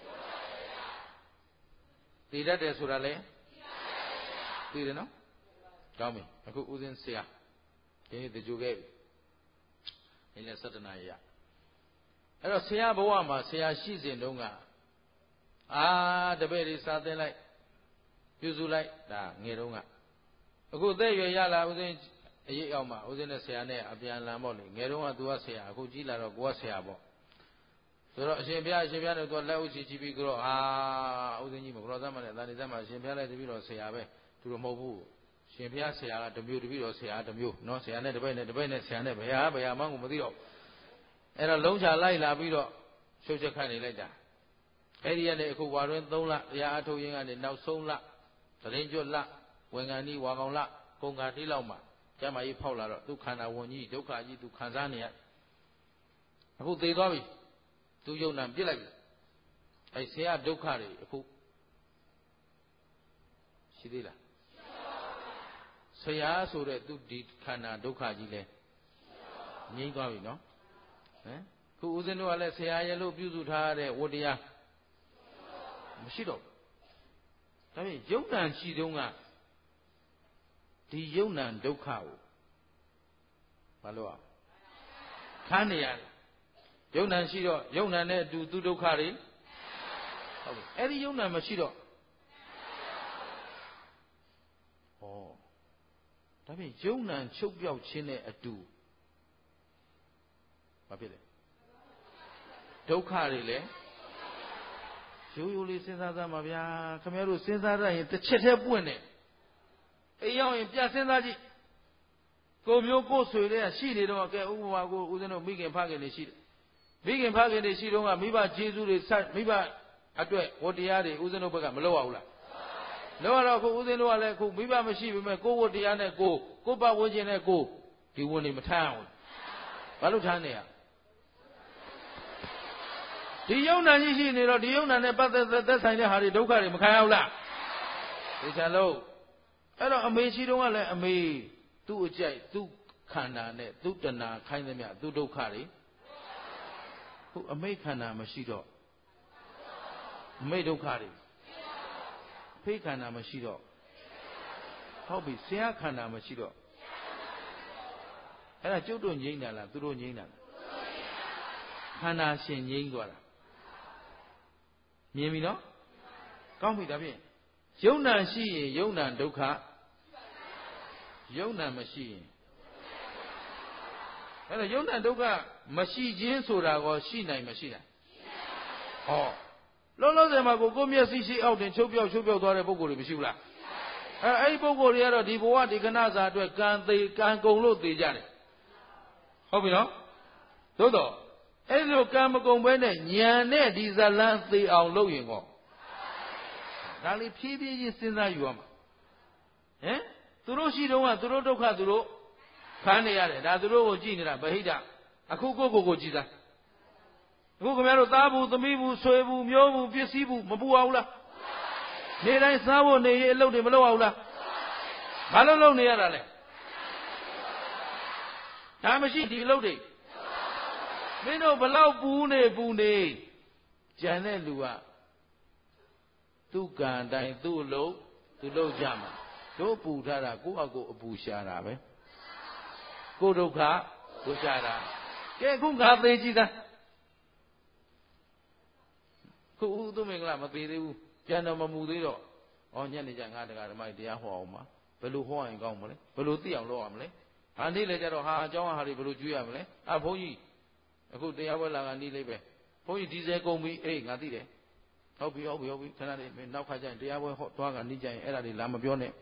သေတတ်တယ်ဆိုတာလေသိတယ်နော်ကောင်းပြီအခုဦးစင်းဆရာဒီနေ့တကြိုခဲ့ပြီဒီနေ့စတနာရအဲ့တော့ဆရာဘဝမှာဆရာရှိစဉ်တုန်းကအာတပည့်တွေစာသင်လိုက်ပြုစုလိုက်ဒါငယ်တုန်းကအခုအသက်ရွယ်ရလာဦးစင်းအရေးအောင်မှာဦးစင်းနဲ့ဆရာနဲ့အပြန်လန်ပေါ့လေငယ်တုန်းကသူကဆရာအခုကြီးလာတော့ကိုကဆရာပေါ့ဆိုတော့အရှင်ဘုရားအရှင်ဘုရားနဲ့သူကလက်ဥချီချီပြီးကြောအာဦးစင်းကြီးမကြောသမနဲ့တာဏိသမအရှင်ဘုရားလည်းတပည့်တော်ဆရာပဲသူတို့မဟုတ်ဘူးရှင်ဘုရားဆရာကတစ်မျိုးတပည့်တော်ဆရာတစ်မျိုးနော်ဆရာနဲ့တပည့်နဲ့တပည့်နဲ့ဆရာနဲ့ဘယ်ဟာဘယ်ဟာမှကိုမသိတော့အဲ့တော့လုံးချလိုက်လာပြီးတော့ရှုပ်ချက်ခတ်နေလိုက်တာအဲ့ဒီကနေအခုဝါတွင်သုံးလတရားအထုတ်ရင်းကနေနောက်ဆုံးလသတင်းကျွတ်လဝင်ခံဤဝါကောင်လကုန်ကာတိလောက်မှာကျမ်းမာရေးဖောက်လာတော့သူခန္ဓာဝန်ကြီးဒုက္ခကြီးသူခံစားနေရအခုသေသွားပြီသူယုံနာပြစ်လိုက်ပြီအဲ့ဆရာဒုက္ခတွေအခုရှိသေးလားဆရာဆိုတဲ့သူဒီခန္ဓာဒုက္ခကြီးလဲငြိမ်းသွားပြီနော်ဟမ်ခုဦးဇင်းတို့ကလည်းဆရာရဲ့လို့ပြုစုထားတဲ့ဝတ္တရားမရှိတော့ဒါဖြင့်ယုံ nant ရှိတုန်းကဒီယုံ nant ဒုက္ခကိုဘာလို့อ่ะခန်းနေရတယ်ယုံ nant ရှိတော့ယုံ nant နဲ့အတူသူဒုက္ခတွေဟုတ်ပြီအဲ့ဒီယုံ nant မရှိတော့ဩဒါဖြင့်ယုံ nant ချုပ်ပြောက်ခြင်းနဲ့အတူဘာဖြစ်လဲဒုက္ခတွေလည်းရိုးရိုးလေးစဉ်းစားသားမှာဗျာခင်ဗျားတို့စဉ်းစားရရင်တစ်ချက်တည်းပွင့်တယ်အိမ်ရောက်ရင်ပြစဉ်းစားကြည့်ကိုမျိုးကိုဆွေတွေကရှိနေတော့ကဲဥပမာကိုဦးဇင်းတို့မိခင်ဖခင်တွေရှိတယ်မိခင်ဖခင်တွေရှိတော့ကမိဘကျေးဇူးတွေဆက်မိဘအတွက်ဝတ္တရားတွေဦးဇင်းတို့ဘက်ကမလုပ်ရဘူးလားလုပ်ရတော့ခုဦးဇင်းတို့ကလည်းခုမိဘမရှိပေမဲ့ကိုဝတ္တရားနဲ့ကိုကိုပတ်ဝန်းကျင်နဲ့ကိုဒီဝန်တွေမထမ်းအောင်ဘာလို့ထမ်းနေရဒီယုံ nant ကြီးရှိနေတော့ဒီယုံ nant နဲ့ပတ်သက်သက်ဆိုင်တဲ့ဟာတွေဒုက္ခတွေမခံရဘူးလားသိချင်လို့အဲ့တော့အမေရှိတော့ကလည်းအမေသူ့အကြိုက်သူ့ခန္ဓာနဲ့သူ့တဏှာခိုင်းသမျှသူ့ဒုက္ခတွေခုအမေခန္ဓာမရှိတော့အမေဒုက္ခတွေဖေးခန္ဓာမရှိတော့ဟုတ်ပြီဆရာခန္ဓာမရှိတော့အဲ့ဒါကျုပ်တို့ငြိမ့်တာလားသူတို့ငြိမ့်တာလားခန္ဓာရှင်ငြိမ့်သွားတာမြင်ပြီနော်ကောင်းပြီဒါဖြင့်ယုံ nant ရှိရင်ယုံ nant ဒုက္ခယုံ nant မရှိရင်အဲ့တော့ယုံ nant ဒုက္ခမရှိခြင်းဆိုတာကောရှိနိုင်မရှိနိုင်ဟောလောလောဆယ်မှာကိုကိုမျက်စိရှိအောက်တင်ချုပ်ပြောက်ချုပ်ပြောက်သွားတဲ့ပုံကိုယ်တွေမရှိဘူးလားအဲအဲ့ဒီပုံကိုယ်တွေကတော့ဒီဘဝဒီခဏစာအတွက်ကံသေးကံကုန်လို့သေကြတယ်ဟုတ်ပြီနော်သို့တော့အဲ့လိုကံမကုန်ဘဲနဲ့ဉာဏ်နဲ့ဒီဇလန်းသေအောင်လုပ်ရင်ကောဒါလေးဖြည်းဖြည်းချင်းစဉ်းစားယူရမှာဟမ်သူတို့ရှိတော့ကသူတို့ဒုက္ခသူတို့ခံနေရတယ်ဒါသူတို့ကိုကြည့်နေတာဗဟိတအခုကိုကိုကိုကြည်သားအခုခင်ဗျားတို့သားဘူးသမီးဘူးဆွေဘူးမျိုးဘူးပစ္စည်းဘူးမပူအောင်လားနေတိုင်းစားဖို့နေရေးအလုပ်တွေမလုပ်အောင်လားဘာလို့လုပ်နေရတာလဲဒါမရှိဒီအလုပ်တွေမင်းတို့ဘလောက်ပူနေပူနေကြံတဲ့လူကသူ့ကံတိုင်းသူ့အလုပ်သူလုပ်ကြမှာတို့ပူထားတာကိုယ့်အကိုအပူရှာတာပဲကိုယ်ဒုက္ခကိုရှာတာကဲခုငါသေးကြည့်သားခုဥသူမင်္ဂလာမသေးသေးဘူးကြံတော်မမူသေးတော့ဩညနေကျငါတရားဓမ္မတရားဟောအောင်ပါဘယ်လိုဟောရင်ကောင်းမလဲဘယ်လိုသိအောင်လုပ်ရမလဲဟာနေ့လေကြတော့ဟာအเจ้าဟာတွေဘယ်လိုကျွေးရမလဲအဘုန်းကြီးအခုတရားပွဲလာကနီးလေးပဲဘုန်းကြီးဒီဇယ်ကုန်ပြီအေးငါသိတယ်ဟုတ်ပြီဟုတ်ပြီဟုတ်ပြီခဏလေးမင်းနောက်ခါကျရင်တရားပွဲဟောသွားကနေကြရင်အဲ့ဒါတွေလာမပြောနဲ့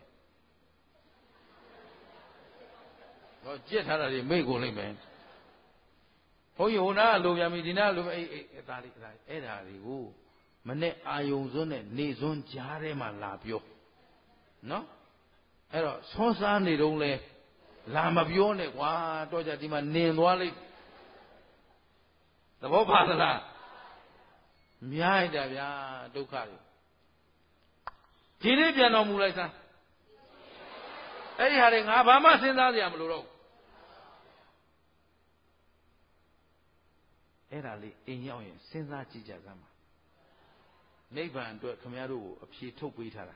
ဟောကြက်ထားတာတွေမိတ်ကုန်လိမ့်မယ်ဘုန်းကြီးဟိုနာလိုပြန်ပြီဒီနာလိုအဲ့အဲ့အသားလေးအသားလေးအဲ့ဒါတွေကိုမနဲ့အာယုံစွန်းနဲ့နေစွန်းကြားထဲမှာလာပြောနော်အဲ့တော့ဆွမ်းစားနေတုန်းလဲလာမပြောနဲ့ကွာတော့ကြဒီမှာနင်သွားလိမ့်သဘောပါသလားများရတာဗျာဒုက္ခတွေဒီနေ့ပြန်တော်မူလိုက်စမ်းအဲ့ဒီဟာတွေငါဘာမှစဉ်းစားကြရမလို့တော့အဲ့ဒါလေးအိမ်ရောက်ရင်စဉ်းစားကြည့်ကြစမ်းပါနိဗ္ဗာန်အတွက်ခမည်းတော်ကိုအဖြေထုတ်ပေးထားတာ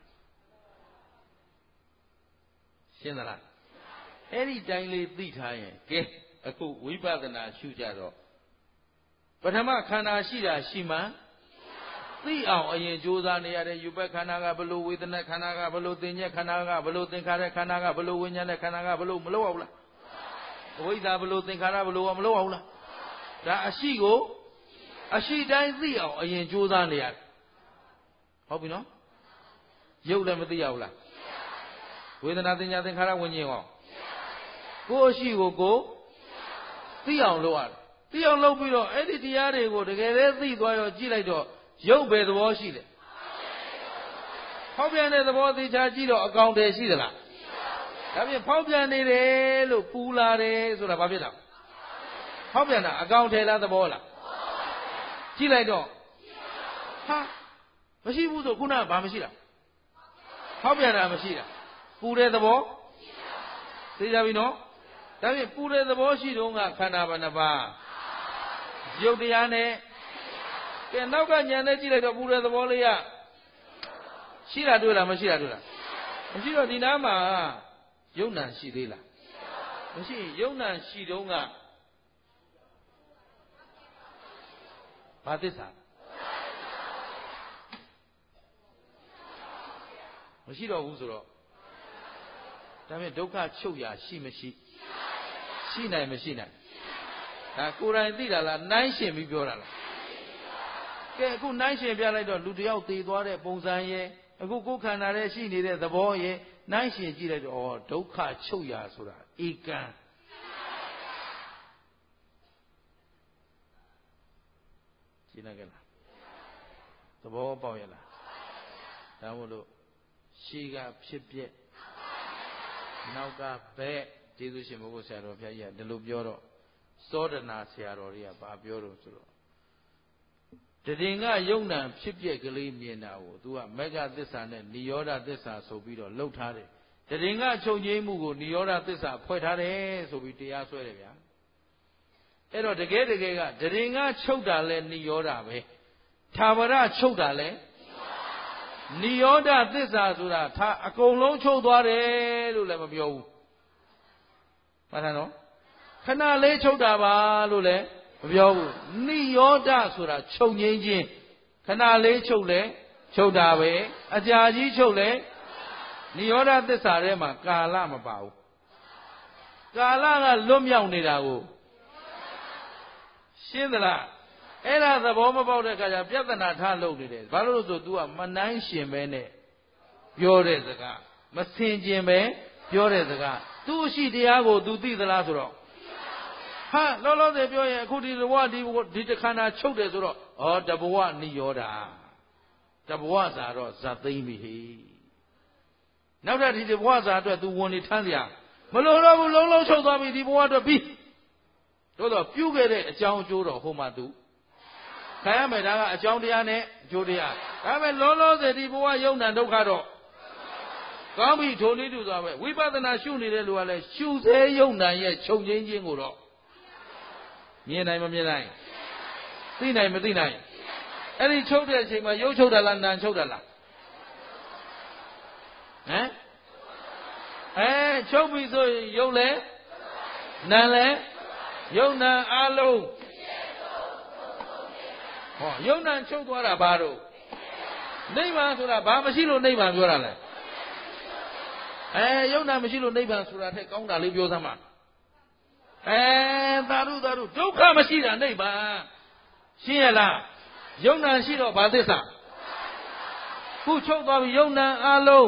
ရှင်းသလားအဲ့ဒီတိုင်းလေးသိထားရင်ကဲအခုဝိပဿနာရှုကြတော့ပထမခန္ဓာရှိတာရှိမှသိအောင်အရင်ကြိုးစားနေရတဲ့ယူပခန္ဓာကဘလို့ဝေဒနာခန္ဓာကဘလို့သင်ညက်ခန္ဓာကဘလို့သင်္ခါရခန္ဓာကဘလို့ဝိညာဉ်နဲ့ခန္ဓာကဘလို့မလို့အောင်လားအဝိဇ္ဇာဘလို့သင်္ခါရဘလို့မလို့အောင်လားဒါအရှိကိုအရှိတိုင်းသိအောင်အရင်ကြိုးစားနေရတယ်ဟုတ်ပြီနော်ရုပ်လည်းမသိရဘူးလားဝေဒနာသင်ညာသင်္ခါရဝิญဉ်ရောကိုယ်အရှိကိုကိုသိအောင်လုပ်ရတယ်သိအောင်လုပ်ပြီးတော့အဲ့ဒီတရားတွေကိုတကယ်လည်းသိသွားရောကြည့်လိုက်တော့ရုပ်ပဲသဘောရှိတယ်ဖောက်ပြန်တဲ့သဘောသိချာကြည့်တော့အကောင်တည်းရှိသလားဒါဖြင့်ဖောက်ပြန်နေတယ်လို့ပူလာတယ်ဆိုတာဘာဖြစ်တာဖောက်ပြန်တာအကောင်တည်းလားသဘောလားကြည့်လိုက်တော့ဟာမရှိဘူးဆိုခုနကဘာမရှိတာဖောက်ပြန်တာမရှိတာပူတဲ့သဘောသိကြပြီနော်ဒါဖြင့်ပူတဲ့သဘောရှိတော့ကခန္ဓာဘယ်နှပါးရုပ်တရားနဲ့ကဲနောက်ကညာနဲ့ကြည့်လိုက်တော့ပူတဲ့သဘောလေးကရှိတာတွေ့လားမရှိတာတွေ့လားမရှိတော့ဒီနားမှာယုံ nant ရှိသေးလားမရှိယုံ nant ရှိတော့ကဘာသစ္စာမရှိတော့ဘူးဆိုတော့ဒါဖြင့်ဒုက္ခချုပ်ရာရှိမရှိရှိနိုင်မရှိနိုင်ဒါကိုယ်တိုင်သိတာလားနှိုင်းရှင်ပြီးပြောတာလားကဲအခုနှိုင်းရှင်ပြလိုက်တော့လူတယောက်သေသွားတဲ့ပုံစံရဲ့အခုကိုယ်ခန္ဓာရဲ့ရှိနေတဲ့သဘောရဲ့နှိုင်းရှင်ကြည့်လိုက်တော့ဩဒုက္ခချုပ်ရာဆိုတာဧကံရှင်းနိုင်ကြလားသဘောပေါက်ရလားဒါမို့လို့ရှိကဖြစ်ပြက်နောက်ကဘက်ကျေးဇူးရှင်ဘုရားဆရာတော်ဘုရားကြီးကဒီလိုပြောတော့စောဒနာဆရာတော်တွေကဘာပြောတော့ဆိုတော့တရင်ကယုံ nant ဖြစ်ပြက်ကလေးမြင်တာကို तू ကမဂ္ဂသစ္စာနဲ့နိရောဓသစ္စာဆိုပြီးတော့လှုပ်ထားတယ်တရင်ကချုပ်ငြိမ်းမှုကိုနိရောဓသစ္စာဖွဲ့ထားတယ်ဆိုပြီးတရားဆွဲတယ်ဗျာအဲ့တော့တကယ်တကယ်ကတရင်ကချုပ်တာလဲနိရောဓပဲထာဝရချုပ်တာလဲနိရောဓသစ္စာဆိုတာသာအကုန်လုံးချုပ်သွားတယ်လို့လည်းမပြောဘူးမှန်တယ်နော်ခဏလေးချုပ်တာပါလို့လည်းမပြောဘူးနိရောဓဆိုတာချုပ်ငြိမ်းခြင်းခဏလေးချုပ်လဲချုပ်တာပဲအကြာကြီးချုပ်လဲနိရောဓသစ္စာထဲမှာကာလမပါဘူးကာလကလွတ်မြောက်နေတာကိုရှင်းသလားအဲ့ဒါသဘောမပေါက်တဲ့အခါကျပြဿနာထားလုပ်နေတယ်ဘာလို့လို့ဆို तू ကမနှိုင်းရှင်ပဲနဲ့ပြောတဲ့စကားမဆင်ကျင်ပဲပြောတဲ့စကားသူ့ရှိတရားကို तू သိသလားဆိုတော့ဟာလောလောဆယ်ပြောရင်အခုဒီဘဝဒီဒီတခန္ဓာချုပ်တယ်ဆိုတော့ဩတဘဝနိရောဓတဘဝစာတော့ဇတ်သိမ့်ပြီဟိနောက်ထပ်ဒီတဘဝစာအတွက် तू ဝင်နေထမ်းစရာမလိုတော့ဘူးလုံးလုံးချုပ်သွားပြီဒီဘဝအတွက်ပြီးတို့တော့ပြုခဲ့တဲ့အကြောင်းအကျိုးတော့ဟိုမှာ तूခံရမယ်ဒါကအကြောင်းတရားနဲ့အကျိုးတရားဒါပေမဲ့လုံးလုံးစေဒီဘဝယုံ nant ဒုက္ခတော့ကောင်းပြီထိုနည်းတူသွားပဲဝိပဿနာရှုနေတဲ့လူကလည်းရှုသေးယုံ nant ရဲ့ချုပ်ငြိမ်းခြင်းကိုတော့မြင်နိုင်မမြင်နိုင်သိနိုင်မသိနိုင်အဲ့ဒီချုပ်တဲ့အချိန်မှာရုပ်ချုပ်တာလား nant ချုပ်တာလားဟမ်အဲချုပ်ပြီဆိုရင်ရုပ်လဲ nant လဲယုံ nant အလုံးဟောယုံ nant ချုပ်သွားတာဘာလို့နိဗ္ဗာန်ဆိုတာဘာမရှိလို့နိဗ္ဗာန်ပြောတာလဲအဲယုံ nant မရှိလို့နိဗ္ဗာန်ဆိုတာထက်ကောင်းတာလေးပြောစမ်းပါအဲသာဓုသာဓုဒုက္ခမရှိတာနိဗ္ဗာန်ရှင်းရလားယုံ nant ရှိတော့ဘာသစ္စာခုချုပ်သွားပြီယုံနာအလုံး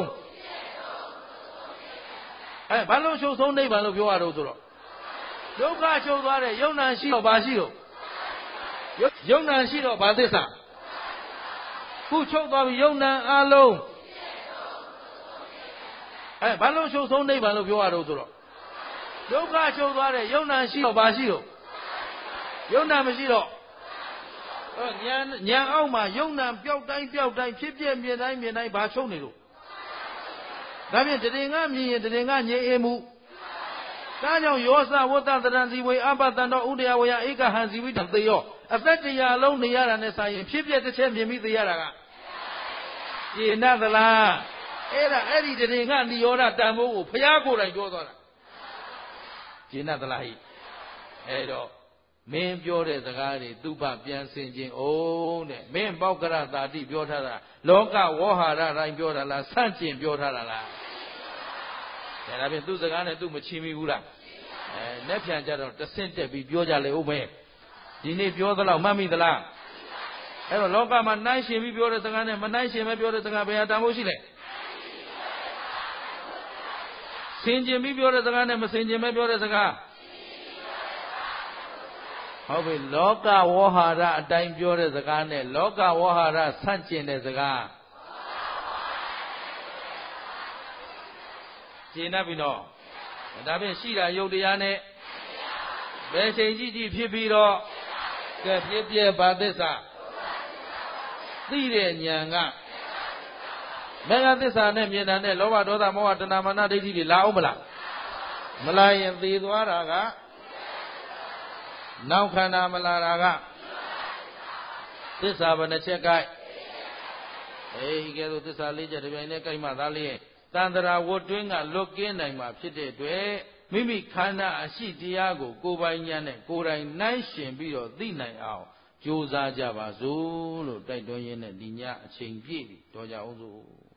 အဲဘာလို့ချုပ်ဆုံးနိဗ္ဗာန်လို့ပြောရတော့ဆိုတော့ဒုက္ခချုပ်သွားတဲ့ယုံနာရှိတော့ဘာရှိတော့ယုံနာရှိတော့ဘာသစ္စာခုချုပ်သွားပြီယုံနာအလုံးအဲဘာလို့ချုပ်ဆုံးနိဗ္ဗာန်လို့ပြောရတော့ဆိုတော့ဒုက္ခချုပ်သွားတဲ့ယုံနာရှိတော့ဘာရှိတော့ယုံနာမရှိတော့ညာညာအောက်မှာယုံနာပျောက်တိုင်းပျောက်တိုင်းဖြစ်ပြမြင်တိုင်းမြင်တိုင်းဘာချုပ်နေလို့ဒါဖြင့်တရင်ကမြင်ရင်တရင်ကငြိမ်အေးမှုဒါကြောင့်ယောသဝတ္တတရံဇီဝေအပတံတော်ဥဒယဝယဧကဟံဇီဝိတံသေယောအသက်တရားလုံးနေရတာနဲ့ဆိုင်ရင်ဖြစ်ပြတစ်ချက်မြင်ပြီးသေရတာကကျေနပ်သလားအဲ့ဒါအဲ့ဒီတရင်ကနိရောဓတန်ဖိုးကိုဘုရားကိုယ်တိုင်ပြောသွားတာကျေနပ်သလားဟိအဲ့တော့မင်းပြောတဲ့စကားတွေသူ့ဘပြန်ဆင်ခြင်းအောင်တဲ့မင်းပေါက္ကရတာတိပြောထားတာလောကဝေါဟာရတိုင်းပြောတာလားဆန့်ကျင်ပြောထားတာလားဒါဒါဖြင့်သူ့စကားနဲ့သူ့မချီမိဘူးလားအဲလက်ဖြန်ကြတော့တဆင့်တက်ပြီးပြောကြလေဦးမယ်ဒီနေ့ပြောသလောက်မှတ်မိသလားအဲ့တော့လောကမှာနှိုင်းရှင်ပြီးပြောတဲ့စကားနဲ့မနှိုင်းရှင်ပဲပြောတဲ့စကားဘယ်ဟာတန်ဖို့ရှိလဲဆင်ကျင်ပြီးပြောတဲ့စကားနဲ့မဆင်ကျင်ပဲပြောတဲ့စကားဟုတ်ပြီလောကဝေါဟာရအတိုင်းပြောတဲ့စကားနဲ့လောကဝေါဟာရဆန့်ကျင်တဲ့စကားရှင်းပြီနော်ဒါဖြင့်ရှိတာယုတ်တရားနဲ့ဘယ်ချိန်ကြည့်ကြည့်ဖြစ်ပြီးတော့ကဲဖြစ်ပြဘာသစ္စာသိတဲ့ဉာဏ်ကမေဃသစ္စာနဲ့မြင်တာနဲ့လောဘဒေါသမောဟတဏမာနဒိဋ္ဌိတွေလာအောင်မလားမလာရင်သေသွားတာကနောက်ခန္ဓာမလာတာကသစ္စာဘယ်နှချက်ကြိုက်အေးကဲဆိုသစ္စာလေးချက်တစ်ပြိုင်တည်းကြိုက်မှသာလေတန်ត្រာဝတ်တွင်းကလွတ်ကင်းနိုင်မှာဖြစ်တဲ့အတွက်မိမိခန္ဓာအရှိတရားကိုကိုယ်ပိုင်ဉာဏ်နဲ့ကိုယ်တိုင်နှိုင်းရှင်ပြီးတော့သိနိုင်အောင်ကြိုးစားကြပါစို့လို့တိုက်တွန်းရင်းနဲ့ဒီညအချိန်ပြည့်ပြီတော်ကြအောင်စို့